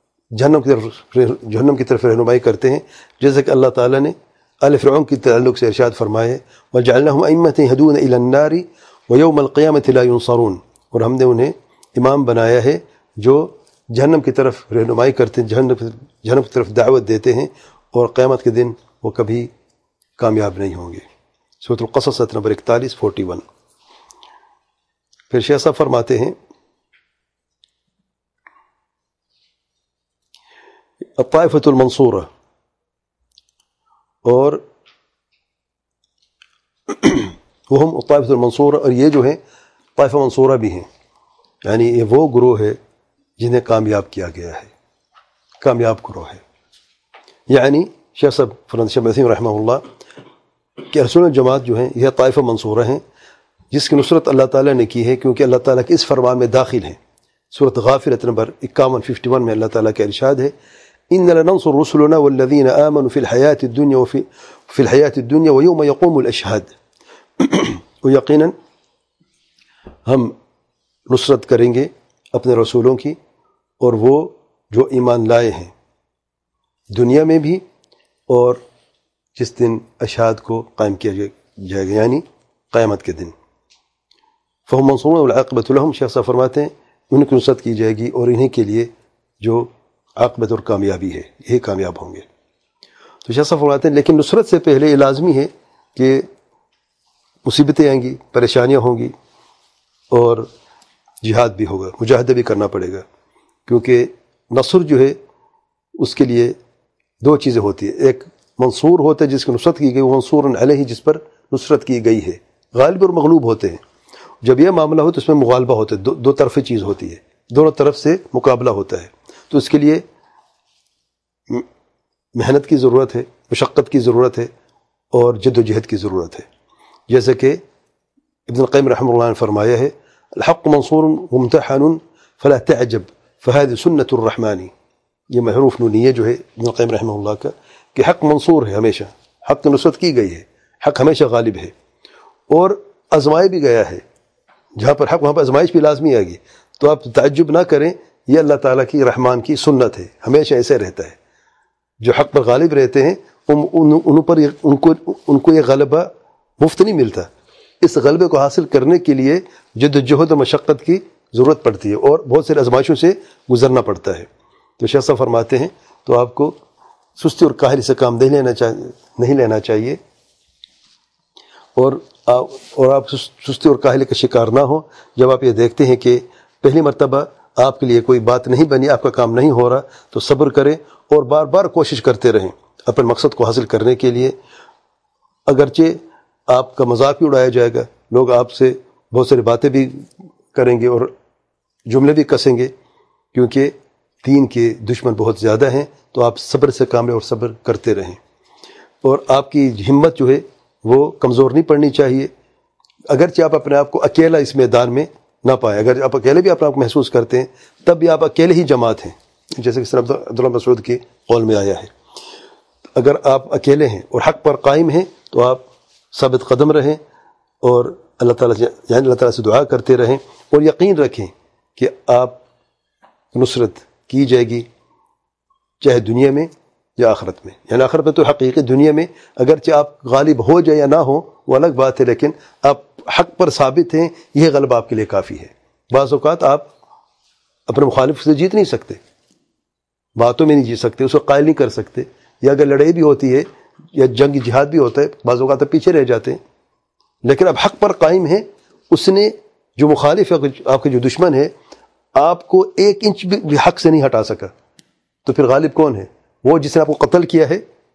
جہنم کی طرف رہنمائی کرتے ہیں، جیسا کہ اللہ تعالیٰ نے آل فرعون کی تعلق سے ارشاد فرمائے وَجَعَلْنَاهُمْ أَئِمَّةً يَهْدُونَ إِلَى النَّارِ وَيَوْمَ الْقِيَامَةِ لَا يُنصَرُونَ. اور ہم نے انہیں امام بنایا ہے جو جہنم کی طرف رہنمائی کرتے ہیں، جہنم کی طرف دعوت دیتے ہیں، اور قیامت کے دن وہ کبھی کامیاب نہیں ہوں گے. سورۃ القصص آیت نمبر 41. پھر شیخ صاحب فرماتے ہیں الطائفۃ المنصورہ، اور وہ ہم الطائفۃ المنصورہ، اور یہ جو ہیں طائفہ منصورہ بھی ہیں، یعنی یہ وہ گروہ ہے جنہیں کامیاب کیا گیا ہے، کامیاب گروہ ہے. یعنی شیخ صاحب فرماتے ہیں وسیم رحمہ اللہ کہ اہل سنت جماعت جو ہیں یہ طائفہ منصورہ ہیں جس کی نصرت اللہ تعالیٰ نے کی ہے، کیونکہ اللہ تعالیٰ کے اس فرمان میں داخل ہیں. سورۃ غافر آیت نمبر 51 میں اللہ تعالیٰ کا ارشاد ہے إِنَّ لَنَنصُرُ رُسُلَنَا وَالَّذِينَ آمَنُوا فِي الْحَيَاةِ الدُّنْيَا وَيَوْمَ يَقُومُ الْأَشْهَادُ. اور یقیناً ہم نصرت کریں گے اپنے رسولوں کی، اور وہ جو ایمان لائے ہیں دنیا میں بھی، اور جس دن اشہاد کو قائم کیا جائے گا یعنی قیامت کے دن. فَهُمْ مَنصُورُونَ وَالْعَاقِبَةُ لَهُمْ. شیخ صاحب فرماتے ہیں ان کی نصرت کی جائے گی، اور انہیں کے لیے جو عاقبت اور کامیابی ہے، یہی کامیاب ہوں گے. تو شیخ صاحب فرماتے ہیں لیکن نصرت سے پہلے یہ لازمی ہے کہ مصیبتیں آئیں گی، پریشانیاں ہوں گی، اور جہاد بھی ہوگا، مجاہدہ بھی کرنا پڑے گا. کیونکہ نصر جو ہے اس کے لیے دو چیزیں ہوتی ہیں، ایک منصور ہوتا ہے جس کی نصرت کی گئی، وہ منصور علیہ جس پر نصرت کی گئی ہے. غالب اور مغلوب ہوتے ہیں. جب یہ معاملہ ہو تو اس میں مغالبہ ہوتا ہے، دو طرفی چیز ہوتی ہے، دونوں طرف سے مقابلہ ہوتا ہے. تو اس کے لیے محنت کی ضرورت ہے، مشقت کی ضرورت ہے، اور جد و جہد کی ضرورت ہے. جیسے کہ ابن القیم رحمہ اللہ نے فرمایا ہے الحق منصور ممتحن فلا تعجب فهذه سنت الرحمن. یہ محروف نونیہ جو ہے ابن القیم رحمہ اللہ کا کہ حق منصور ہے، ہمیشہ حق کی نصرت کی گئی ہے، حق ہمیشہ غالب ہے، اور آزمایا بھی گیا ہے. جہاں پر حق وہاں پر آزمائش بھی لازمی آئے گی. تو آپ تعجب نہ کریں، یہ اللہ تعالیٰ کی رحمان کی سنت ہے، ہمیشہ ایسے رہتا ہے. جو حق پر غالب رہتے ہیں ان کو یہ غلبہ مفت نہیں ملتا. اس غلبے کو حاصل کرنے کے لیے جد و جہد و مشقت کی ضرورت پڑتی ہے، اور بہت سارے آزمائشوں سے گزرنا پڑتا ہے. تو شیخ صاحب فرماتے ہیں تو آپ کو سستی اور کاہلی سے کام نہیں لینا چاہیے، اور آپ سستی اور کاہلی کا شکار نہ ہو. جب آپ یہ دیکھتے ہیں کہ پہلی مرتبہ آپ کے لیے کوئی بات نہیں بنی، آپ کا کام نہیں ہو رہا، تو صبر کریں اور بار بار کوشش کرتے رہیں اپنے مقصد کو حاصل کرنے کے لیے. اگرچہ آپ کا مذاق بھی اڑایا جائے گا، لوگ آپ سے بہت ساری باتیں بھی کریں گے اور جملے بھی کسیں گے، کیونکہ دین کے دشمن بہت زیادہ ہیں. تو آپ صبر سے کام لیں اور صبر کرتے رہیں، اور آپ کی ہمت جو ہے وہ کمزور نہیں پڑنی چاہیے. اگرچہ آپ اپنے آپ کو اکیلا اس میدان میں نہ پائیں، اگر آپ اکیلے بھی اپنے آپ کو محسوس کرتے ہیں تب بھی آپ اکیلے ہی جماعت ہیں، جیسے کہ عبداللہ مسعود کے قول میں آیا ہے. اگر آپ اکیلے ہیں اور حق پر قائم ہیں تو آپ ثابت قدم رہیں، اور اللہ تعالیٰ سے دعا کرتے رہیں، اور یقین رکھیں کہ آپ نصرت کی جائے گی، چاہے دنیا میں یا آخرت میں. یعنی آخرت میں تو حقیقی، دنیا میں اگرچہ آپ غالب ہو جائے یا نہ ہو وہ الگ بات ہے، لیکن آپ حق پر ثابت ہیں، یہ غلبہ آپ کے لیے کافی ہے. بعض اوقات آپ اپنے مخالف سے جیت نہیں سکتے، باتوں میں نہیں جیت سکتے، اس کو قائل نہیں کر سکتے، یا اگر لڑائی بھی ہوتی ہے یا جنگ جہاد بھی ہوتا ہے بعض اوقات آپ پیچھے رہ جاتے ہیں. لیکن اب حق پر قائم ہیں، اس نے جو مخالف ہے، آپ کے جو دشمن ہے، آپ کو 1 انچ بھی حق سے نہیں ہٹا سکا. تو پھر غالب کون ہے؟ وہ جس نے آپ کو قتل کیا ہے،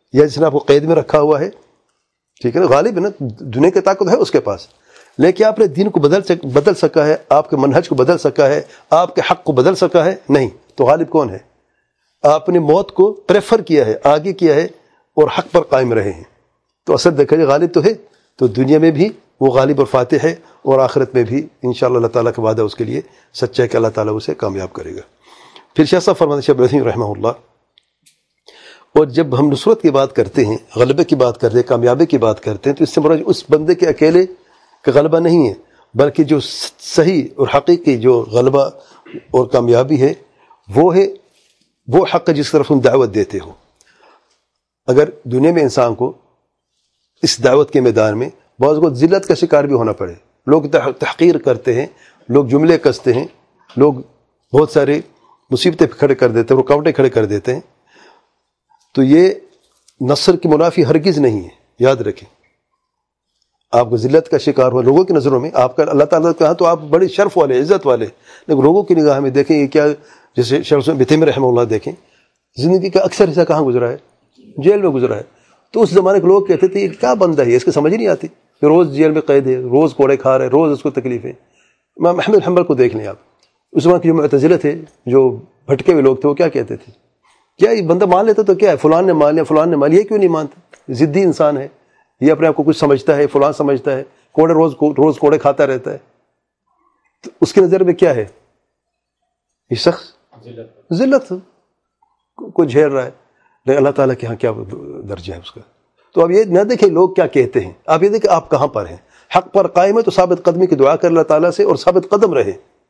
یا جس نے آپ کو قید میں رکھا ہوا ہے، ٹھیک ہے نا، غالب ہے نا، دنیا کی طاقت ہے اس کے پاس، لیکن آپ نے دین کو بدل سکا ہے، آپ کے منہج کو بدل سکا ہے، آپ کے حق کو بدل سکا ہے؟ نہیں. تو غالب کون ہے؟ آپ نے موت کو پریفر کیا ہے، آگے کیا ہے، اور حق پر قائم رہے ہیں. تو اصل دیکھا جائے غالب تو ہے، تو دنیا میں بھی وہ غالب اور فاتح ہے، اور آخرت میں بھی انشاءاللہ اللہ تعالیٰ کا وعدہ اس کے لیے سچا ہے کہ اللہ تعالیٰ اسے کامیاب کرے گا. پھر شاہ صاحب فرماتے ہیں، شیخ ابراہیم رحمہ اللہ، اور جب ہم نصرت کی بات کرتے ہیں، غلبے کی بات کرتے ہیں، کامیابی کی بات کرتے ہیں، تو اس سے مراد اس بندے کے اکیلے کا غلبہ نہیں ہے، بلکہ جو صحیح اور حقیقی جو غلبہ اور کامیابی ہے وہ ہے وہ حق جس طرف تم دعوت دیتے ہو. اگر دنیا میں انسان کو اس دعوت کے میدان میں بعض اوقات ذلت کا شکار بھی ہونا پڑے، لوگ تحقیر کرتے ہیں، لوگ جملے کستے ہیں، لوگ بہت سارے مصیبتیں کھڑے کر دیتے ہیں، رکاوٹیں کھڑے کر دیتے ہیں، تو یہ نصر کی منافی ہرگز نہیں ہے. یاد رکھیں، آپ کو ذلت کا شکار ہو لوگوں کی نظروں میں، آپ کا اللہ تعالیٰ نے کہا تو آپ بڑے شرف والے، عزت والے، لیکن لوگوں کی نگاہ میں دیکھیں یہ کیا، جیسے شیخ ابن تیمیہ رحمہ اللہ دیکھیں، زندگی کا اکثر حصہ کہاں گزرا ہے؟ جیل میں گزرا ہے. تو اس زمانے کے لوگ کہتے تھے یہ کیا بندہ ہے، اس کو سمجھ نہیں آتی، روز جیل میں قید ہے، روز کوڑے کھا رہے ہیں، روز اس کو تکلیف ہے. امام احمد بن حنبل کو دیکھ لیں آپ، اس زمانے کے جو معتزلہ تھے، جو بھٹکے ہوئے لوگ تھے، وہ کیا کہتے تھے؟ کیا یہ بندہ مان لیتا تو کیا ہے، فلان نے مان لیا، فلان نے مان لیا، یہ کیوں نہیں مانتا؟ ضدی انسان ہے، یہ اپنے آپ کو کچھ سمجھتا ہے، فلان سمجھتا ہے، کوڑے روز کوڑے کھاتا رہتا ہے. تو اس کی نظر میں کیا ہے؟ یہ شخص ذلت کو جھیل رہا ہے، لیکن اللہ تعالیٰ کے ہاں کیا درجہ ہے اس کا. تو اب یہ نہ دیکھیں لوگ کیا کہتے ہیں، آپ یہ دیکھیں آپ کہاں پر ہیں. حق پر قائم ہے تو ثابت قدمی کی دعا کر اللہ تعالیٰ سے، اور ثابت قدم رہے.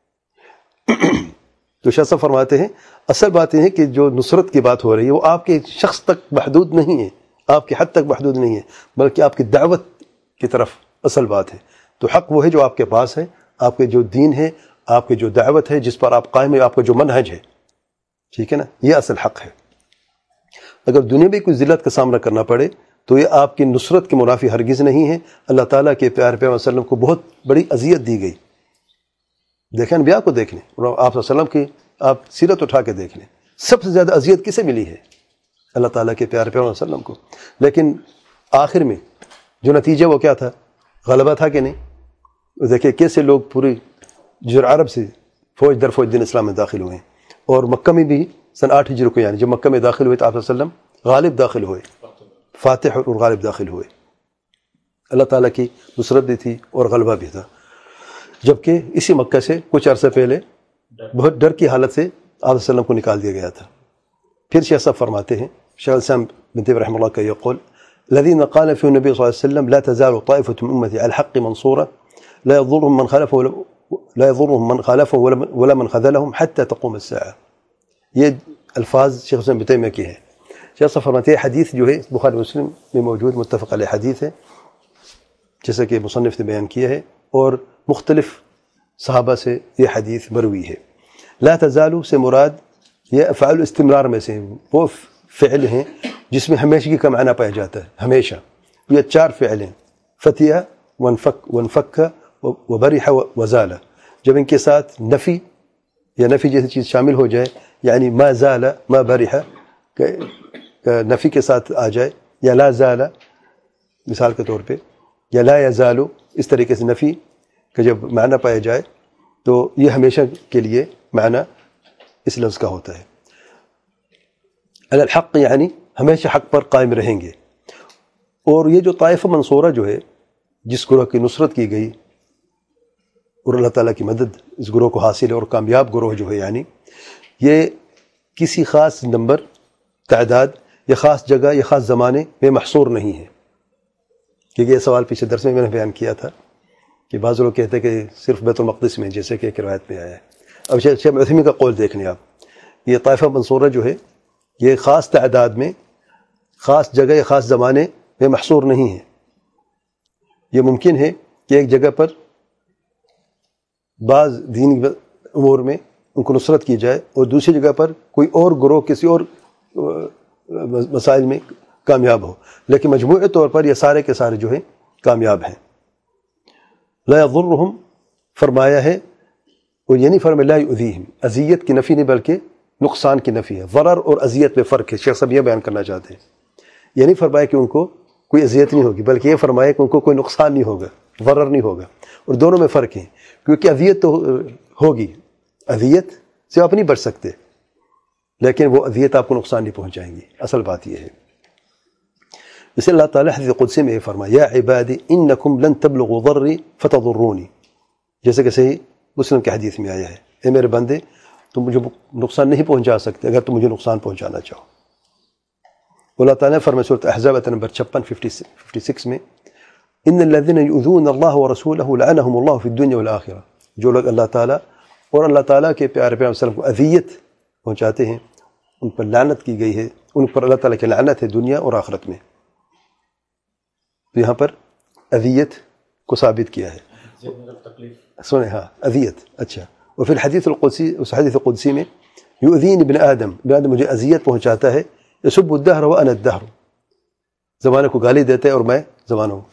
تو شاہ صاحب فرماتے ہیں اصل بات یہ ہے کہ جو نصرت کی بات ہو رہی ہے وہ آپ کے شخص تک محدود نہیں ہے، آپ کی حد تک محدود نہیں ہے، بلکہ آپ کی دعوت کی طرف اصل بات ہے. تو حق وہ ہے جو آپ کے پاس ہے، آپ کے جو دین ہے، آپ کی جو دعوت ہے، جس پر آپ قائم ہے، آپ کا جو منہج ہے، ٹھیک ہے نا، یہ اصل حق ہے. اگر دنیا میں کوئی ذلت کا سامنا کرنا پڑے تو یہ آپ کی نصرت کے منافی ہرگز نہیں ہے. اللہ تعالیٰ کے پیارے پیغمبر صلی اللہ علیہ وسلم کو بہت بڑی اذیت دی گئی. دیکھیں انبیاء کو دیکھ لیں، آپ صلی اللہ علیہ وسلم کی آپ سیرت اٹھا کے دیکھ لیں، سب سے زیادہ اذیت کسے ملی ہے؟ اللہ تعالیٰ کے پیارے پیغمبر صلی اللہ علیہ وسلم کو. لیکن آخر میں جو نتیجہ وہ کیا تھا؟ غلبہ تھا کہ نہیں؟ دیکھیں کیسے لوگ پوری جزیرہ عرب سے فوج در فوج دین اسلام میں داخل ہوئے، اور مکہ میں بھی سن 8 ہجری کو، یعنی جب مکہ میں داخل ہوئے تو آپ صلی اللہ علیہ وسلم غالب داخل ہوئے، فاتح اور غالب داخل ہوئے. اللہ تعالیٰ کی نصرت بھی تھی اور غلبہ بھی تھا. جبکہ اسی مکہ سے کچھ عرصہ پہلے بہت ڈر کی حالت سے آپ صلی اللہ علیہ وسلم کو نکال دیا گیا تھا. پھر شیخ صاحب فرماتے ہیں، شیخ الاسلام ابن تیمیہ رحمہ اللہ کا یہ قول، الذين قال فيه النبي صلى الله عليه وسلم لا تزال طائفة من أمتي على الحق منصورة لا يضرهم من خالفهم ولا من خذلهم حتى تقوم الساعة. یہ الفاظ شیخ الاسلام ابن تیمیہ کی ہے. شیخ صاحب فرماتے ہیں حدیث جو ہے بخاری مسلم میں موجود متفق علیہ حدیث ہے، جیسا کہ مصنف نے بیان کیا ہے، اور مختلف صحابہ سے یہ حدیث مروی ہے. لا تزالو سے مراد یہ افعال استمرار میں سے وہ فعل ہیں جس میں ہمیشگی کا معنی پایا جاتا ہے، ہمیشہ. یہ 4 فعل ہیں، فتیہ، وانفک، وبرح، وزال. جب ان کے ساتھ نفی یا نفی جیسی چیز شامل ہو جائے، یعنی ما زال، ما برح نفی کے ساتھ آ جائے، یا لا زال مثال کے طور پہ، یا لا یزالو، اس طریقے سے نفی کہ جب معنی پایا جائے تو یہ ہمیشہ کے لیے معنی اس لفظ کا ہوتا ہے. الحق یعنی ہمیشہ حق پر قائم رہیں گے. اور یہ جو طائفہ منصورہ جو ہے، جس گروہ کی نصرت کی گئی اور اللہ تعالیٰ کی مدد اس گروہ کو حاصل ہے، اور کامیاب گروہ جو ہے، یعنی یہ کسی خاص نمبر، تعداد یا خاص جگہ یا خاص زمانے میں محصور نہیں ہے. کیونکہ یہ سوال پیچھے درس میں نے بیان کیا تھا کہ بعض لوگ کہتے ہیں کہ صرف بیت المقدس میں، جیسے کہ ایک روایت میں آیا ہے. اب شیخ عثیمین کا قول دیکھ لیں آپ، یہ طائفہ منصورہ جو ہے یہ خاص تعداد میں، خاص جگہ یا خاص زمانے میں محصور نہیں ہے. یہ ممکن ہے کہ ایک جگہ پر بعض دین امور میں ان کو نصرت کی جائے، اور دوسری جگہ پر کوئی اور گروہ کسی اور مسائل میں کامیاب ہو، لیکن مجموعی طور پر یہ سارے کے سارے جو ہیں کامیاب ہیں. لا یضرهم فرمایا ہے، اور یہ نہیں فرمایا لا یؤذیہم، اذیت کی نفی نہیں بلکہ نقصان کی نفی ہے. ضرر اور اذیت میں فرق ہے، شیخ صاحب یہ بیان کرنا چاہتے ہیں. یہ نہیں فرمایا کہ ان کو کوئی اذیت نہیں ہوگی، بلکہ یہ فرمایا کہ ان کو کوئی نقصان نہیں ہوگا، ضرر نہیں ہوگا. اور دونوں میں فرق ہے، کیونکہ اذیت تو ہوگی، اذیت سے آپ نہیں بچ سکتے، لیکن وہ اذیت آپ کو نقصان نہیں پہنچائیں گی. اصل بات یہ ہے. جسے اللہ تعالیٰ حدیث قدسی میں یہ فرمایا یا عبادی انکم لن تبلغوا ضری فتضرونی، جیسے کہ صحیح مسلم کے حدیث میں آیا ہے، اے میرے بندے تم مجھے نقصان نہیں پہنچا سکتے اگر تم مجھے نقصان پہنچانا چاہو. اللہ تعالیٰ نے فرمایا سورۃ احزاب نمبر 56 میں ان الذین یؤذون اللہ ورسولہ لعنہم اللہ فی الدنیا والآخرہ، جو لوگ اللہ تعالیٰ اور اللہ تعالیٰ کے پیارے پیغمبر صلی اللہ علیہ وسلم کو اذیت پہنچاتے ہیں ان پر لعنت کی گئی ہے، ان پر اللہ تعالیٰ کی لعنت ہے دنیا اور آخرت میں. تو یہاں پر اذیت کو ثابت کیا ہے. سنیں ہاں اذیت. اچھا، اور پھر حدیث القدسی، اس حدیث قدسی میں یؤذین ابن آدم مجھے اذیت پہنچاتا ہے، یسب الدہر وانا الدہر، زمانے کو گالی دیتا ہے اور میں زمانہ ہوں.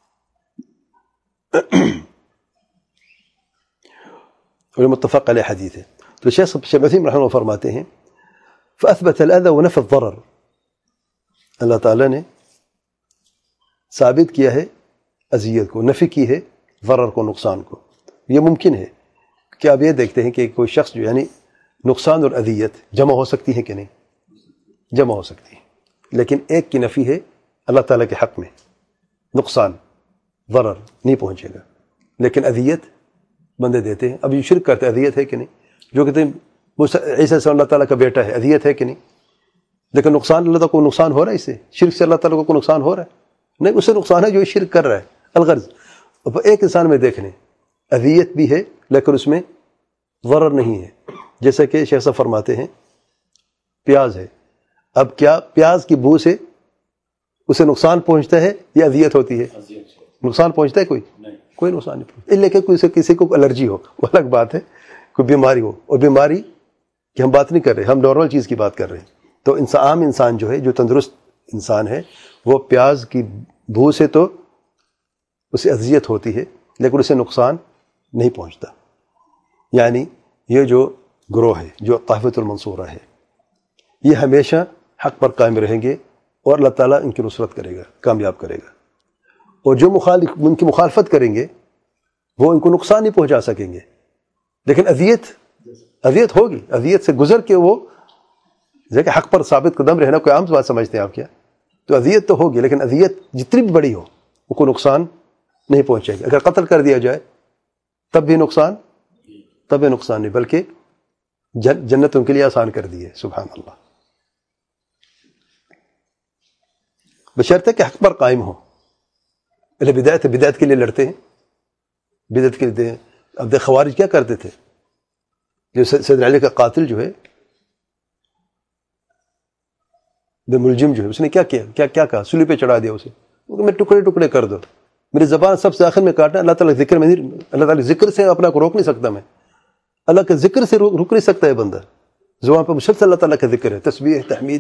اور متفق علیہ حدیث ہے. تو شیخ عثیمین رحمہ اللہ فرماتے ہیں فاثبت الاذى ونفى الضرر، اللہ تعالیٰ نے ثابت کیا ہے اذیت کو، نفی کی ہے ضرر کو، نقصان کو. یہ ممکن ہے کہ آپ یہ دیکھتے ہیں کہ کوئی شخص جو یعنی نقصان اور اذیت جمع ہو سکتی ہے کہ نہیں؟ جمع ہو سکتی ہے، لیکن ایک کی نفی ہے اللہ تعالیٰ کے حق میں، نقصان ضرر نہیں پہنچے گا، لیکن اذیت بندے دیتے ہیں. اب یہ شرک کرتے اذیت ہے کہ نہیں؟ جو کہتے ہیں عیسیٰ سے اللہ تعالیٰ کا بیٹا ہے، اذیت ہے کہ نہیں؟ لیکن نقصان اللہ تعالیٰ کو نقصان ہو رہا ہے، اس سے شرک سے اللہ تعالیٰ کو نقصان ہو رہا ہے؟ نہیں، اس سے نقصان ہے جو شرک کر رہا ہے. الغرض اب ایک انسان میں دیکھ لیں اذیت بھی ہے لیکن اس میں ضرر نہیں ہے. جیسا کہ شیخ صاحب فرماتے ہیں پیاز ہے، اب کیا پیاز کی بو سے اسے نقصان پہنچتا ہے یا اذیت ہوتی ہے؟ نقصان پہنچتا ہے؟ کوئی نقصان نہیں پہنچتا، لیکن کسی کو الرجی ہو وہ الگ بات ہے، کوئی بیماری ہو، اور بیماری کی ہم بات نہیں کر رہے، ہم نارمل چیز کی بات کر رہے ہیں. تو عام انسان جو ہے، جو تندرست انسان ہے، وہ پیاز کی بو سے تو اسے اذیت ہوتی ہے لیکن اسے نقصان نہیں پہنچتا. یعنی یہ جو گروہ ہے، جو طائفۃ المنصورہ ہے، یہ ہمیشہ حق پر قائم رہیں گے اور اللہ تعالیٰ ان کی نصرت کرے گا، کامیاب کرے گا. اور جو ان کی مخالفت کریں گے وہ ان کو نقصان نہیں پہنچا سکیں گے، لیکن اذیت ہوگی. اذیت سے گزر کے وہ کہ حق پر ثابت قدم رہنا کوئی عام بات سمجھتے ہیں آپ کیا؟ تو اذیت تو ہوگی، لیکن اذیت جتنی بھی بڑی ہو وہ کوئی نقصان نہیں پہنچے گا. اگر قتل کر دیا جائے تب بھی نقصان نہیں، بلکہ جنت ان کے لیے آسان کر دی ہے. سبحان اللہ. بشرطے کہ حق پر قائم ہو. پہلے بدعت کے لیے لڑتے ہیں، بدعت کے لیے. اب دیکھ خوارج کیا کرتے تھے، جو سیدنا علی کا قاتل جو ہے، بے ملجم جو ہے، اس نے کیا کہا؟ سولی پہ چڑھا دیا اسے، میں ٹکڑے ٹکڑے کر دو، میری زبان سب سے آخر میں کاٹنا. اللہ تعالیٰ ذکر میں نہیں، اللہ تعالیٰ ذکر سے اپنا کو روک نہیں سکتا. میں اللہ کے ذکر سے رک نہیں سکتا ہے بندہ. زبان پہ مسلسل اللہ تعالیٰ کا ذکر ہے، تسبیح، تحمید.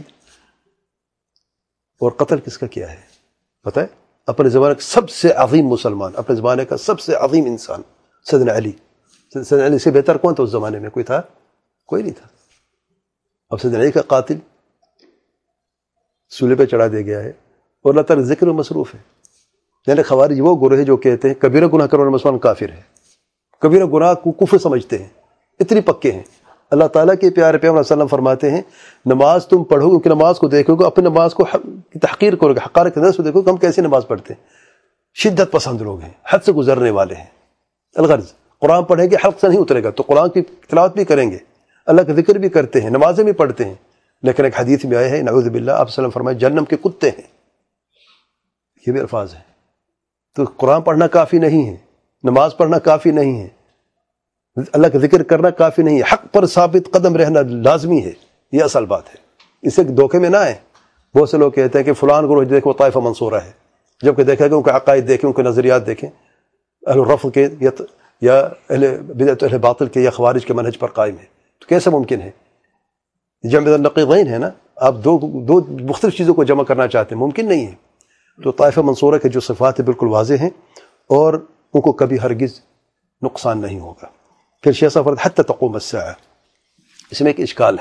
اور قتل کس کا کیا ہے پتہ ہے؟ اپنے زمانے کا سب سے عظیم مسلمان، اپنے زمانے کا سب سے عظیم انسان سیدنا علی. سیدنا علی سے بہتر کون تھا اس زمانے میں؟ کوئی تھا؟ کوئی نہیں تھا. اب سیدنا علی کا قاتل سولے پہ چڑھا دیا گیا ہے اور اللہ تعالیٰ ذکر میں مصروف ہے. یعنی خوارج وہ گروہ ہے جو کہتے ہیں کبیرہ گناہ کرنے والا مسلمان کافر ہے، کبیرہ گناہ کو کفر سمجھتے ہیں، اتنی پکے ہیں. اللہ تعالیٰ کے پیارے پیغمبر صلی اللہ علیہ وسلم فرماتے ہیں نماز تم پڑھو گے، کہ نماز کو دیکھو گے، اپنی نماز کو تحقیر کرو گے، حقارت کے نظر سے دیکھو گے ہم کیسی نماز پڑھتے ہیں. شدت پسند لوگ ہیں، حد سے گزرنے والے ہیں. الغرض قرآن پڑھیں گے حلق سے نہیں اترے گا، تو قرآن کی تلاوت بھی کریں گے، اللہ کا ذکر بھی کرتے ہیں، نمازیں بھی پڑھتے ہیں، لیکن ایک حدیث میں آئے ہیں نعوذ باللہ آپ صلی اللہ علیہ وسلم فرمائے جہنم کے کتے ہیں. یہ بھی الفاظ ہیں. تو قرآن پڑھنا کافی نہیں ہے، نماز پڑھنا کافی نہیں ہے، اللہ کا ذکر کرنا کافی نہیں ہے، حق پر ثابت قدم رہنا لازمی ہے. یہ اصل بات ہے. اسے دھوکے میں نہ آئے. بہت سے لوگ کہتے ہیں کہ فلان گروہ دیکھو طائفہ منصورہ ہے، جبکہ دیکھا کہ ان کے عقائد دیکھیں، ان کے نظریات دیکھیں، اہل الرفض کے یا اہل بدعت اہل باطل کے یا خوارج کے منہج پر قائم ہے. تو کیسے ممکن ہے؟ جمع النقیضین ہے نا، آپ دو مختلف چیزوں کو جمع کرنا چاہتے ہیں، ممکن نہیں ہے. تو طائفہ منصورہ کے جو صفات ہیں بالکل واضح ہیں اور ان کو کبھی ہرگز نقصان نہیں ہوگا. پھر شیخ صاحب حتی تقوم الساعہ، اس میں ایک اشکال ہے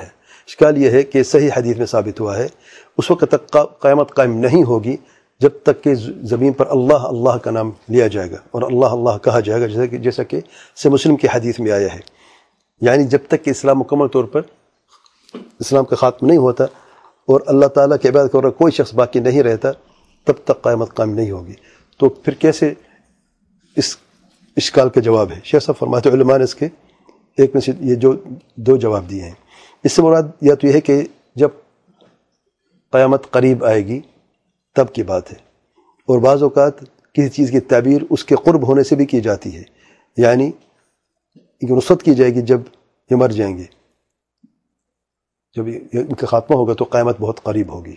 اشکال یہ ہے کہ صحیح حدیث میں ثابت ہوا ہے اس وقت تک قیامت قائم نہیں ہوگی جب تک کہ زمین پر اللہ اللہ کا نام لیا جائے گا اور اللہ اللہ کہا جائے گا، جیسا کہ صحیح مسلم کی حدیث میں آیا ہے. یعنی جب تک کہ اسلام مکمل طور پر اسلام کا خاتمہ نہیں ہوتا اور اللہ تعالیٰ کی عبادت کر کوئی شخص باقی نہیں رہتا تب تک قیامت قائم نہیں ہوگی. تو پھر کیسے اس اشکال کا جواب ہے؟ شیخ صاحب فرماتے علماء نے اس کے ایک میں سے یہ جو دو جواب دیے ہیں. اس سے مراد یا تو یہ ہے کہ جب قیامت قریب آئے گی تب کی بات ہے، اور بعض اوقات کسی چیز کی تعبیر اس کے قرب ہونے سے بھی کی جاتی ہے، یعنی نصرت کی جائے گی جب یہ مر جائیں گے، جب ان کا خاتمہ ہوگا تو قیامت بہت قریب ہوگی.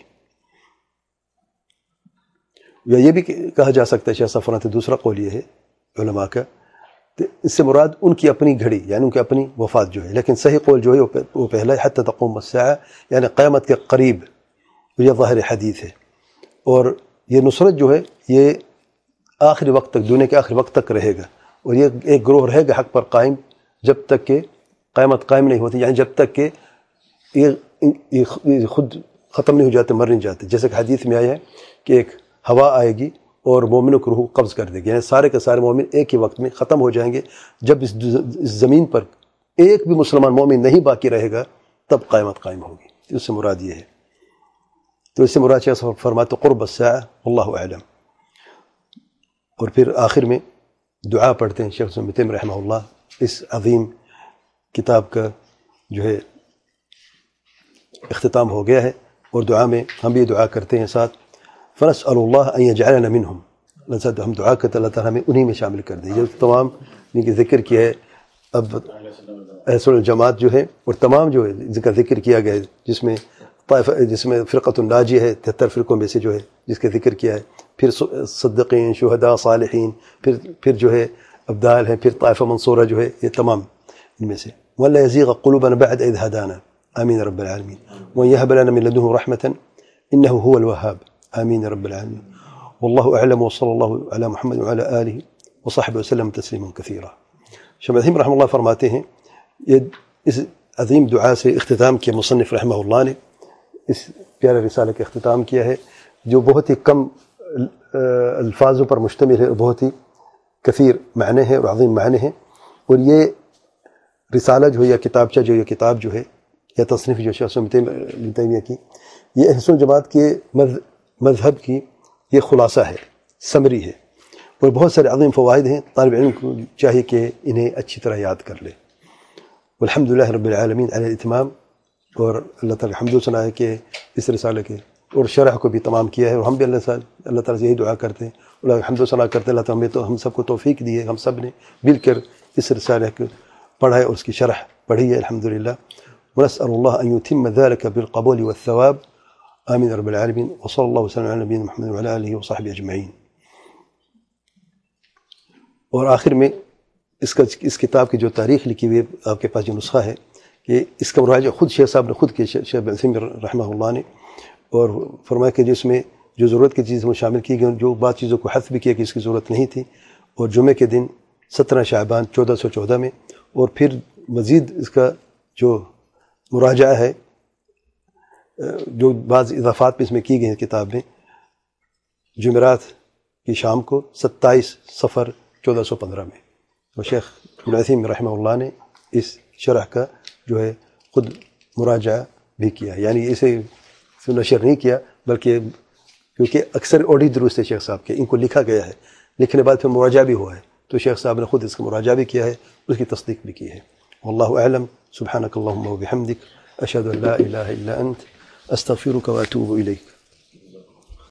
یا یہ بھی کہا جا سکتا ہے شیخ صاحب فرماتے دوسرا قول یہ ہے علماء کا، اس سے مراد ان کی اپنی گھڑی یعنی ان کی اپنی وفات جو ہے، لیکن صحیح قول جو ہے وہ پہلا ہے حتی تقوم الساعہ، یعنی قیامت کے قریب، یہ ظاہر حدیث ہے. اور یہ نصرت جو ہے یہ آخری وقت تک، دنیا کے آخری وقت تک رہے گا، اور یہ ایک گروہ رہے گا حق پر قائم جب تک کہ قیامت قائم نہیں ہوتی، یعنی جب تک کہ یہ خود ختم نہیں ہو جاتے، مر نہیں جاتے. جیسے کہ حدیث میں آیا ہے کہ ایک ہوا آئے گی اور مومنوں کی روح قبض کر دے گی، یعنی سارے کے سارے مومن ایک ہی وقت میں ختم ہو جائیں گے. جب اس زمین پر ایک بھی مسلمان مومن نہیں باقی رہے گا تب قیامت قائم ہوگی. اس سے مراد یہ ہے. تو اس سے مراد شیخ فرماتے قرب الساعہ واللہ اعلم. اور پھر آخر میں دعا پڑھتے ہیں. شیخ ابن تیمیہ رحمہ اللہ اس عظیم کتاب کا جو ہے اختتام ہو گیا ہے، اور دعا میں ہم بھی دعا کرتے ہیں ساتھ فنسأل اللہ ان یجعلنا منہم. ہم دعا کرتے اللہ تعالیٰ ہمیں انہی میں شامل کر دے. جو تمام ان کی ذکر کیا ہے اب اہل الجماعت جو ہے، اور تمام جو ہے جن کا ذکر کیا گیا ہے، جس میں فرقۃ الناجیہ ہے 73 فرقوں میں سے جو ہے جس کا ذکر کیا ہے، پھر صدیقین، شہداء، صالحین، پھر جو ہے ابدال ہیں، پھر طائفہ منصورہ جو ہے، یہ تمام ان میں سے. وَلَا يَزِيغَ قُلُوبَنَا بَعْدَ إِذْ هَدَانَا آمین رب العالمین وَيَهَبْ لَنَا مِن لَدُنْهُ رَحْمَةً إِنَّهُ هُوَ الْوَهَّابُ آمین رب العالمین. واللہ اعلم وصلی اللہ علی محمد وعلی آلہ وصحبہ وسلم تسلیما کثیرا. شیخ عظیم رحمہ اللہ فرماتے ہیں یہ اس عظیم دعا سے اختتام کیا مصنف رحمہ اللہ نے، اس پیارے رسالے کا اختتام کیا ہے جو بہت ہی کم الفاظوں پر مشتمل ہے اور بہت ہی کثیر معنی ہے اور عظیم معنی ہے. اور یہ رسالہ جو ہے یا کتابچہ جو یہ کتاب جو ہے یا تصنیف جو شیخ ابن تیمیہ کی، یہ اہل سنت جماعت کے مذہب کی یہ خلاصہ ہے، سمری ہے، اور بہت سارے عظیم فوائد ہیں. طالب علم کو چاہیے کہ انہیں اچھی طرح یاد کر لے. والحمدللہ رب العالمین علی الاتمام. اور اللہ تعالیٰ حمد و ثنا ہے کہ اس رسالے کے اور شرح کو بھی تمام کیا ہے، اور ہم بھی اللہ تعالیٰ سے یہی دعا کرتے ہیں، اللہ حمد و ثنا کرتے ہیں اللہ تعالیٰ ہم سب کو توفیق دی ہے، ہم سب نے مل کر اس رسالے کو پڑھا ہے اور اس کی شرح پڑھی ہے الحمدللہ. ونسأل اللہ ان يتم ذلك بالقبول والثواب آمین رب العالمین. وصلی اللہ وسلم علی نبینا محمد وعلی آلہ وصحبہ اجمعین. اور آخر میں اس کتاب کی جو تاریخ لکھی ہوئی ہے آپ کے پاس جو نسخہ ہے کہ اس کا مراجعہ خود شیخ صاحب نے خود کیا، شیخ ابن تیمیہ رحمہ اللہ نے، اور فرمایا کہ جس میں جو ضرورت کی چیز وہ شامل کی گئی، جو بعض چیزوں کو حذف بھی کیا کہ اس کی ضرورت نہیں تھی. اور جمعے کے دن 17 شعبان 1414 میں، اور پھر مزید اس کا جو مراجعہ ہے جو بعض اضافات بھی اس میں کی گئی ہیں کتاب میں، جمعرات کی شام کو 27 صفر 1415 میں. اور شیخ ابن عثیم رحمہ اللہ نے اس شرح کا جو ہے خود مراجعہ بھی کیا، یعنی اسے نشر نہیں کیا بلکہ کیونکہ اکثر اوڈی دروس ہے شیخ صاحب کے، ان کو لکھا گیا ہے، لکھنے بعد پھر مراجعہ بھی ہوا ہے، تو شیخ صاحب نے خود اس کا مراجعہ بھی کیا ہے، اس کی تصدیق بھی کی ہے. واللہ اعلم. سبحانک اللہم وبحمدک اشہد ان لا الہ الا انت استغفرک واتوب الیک.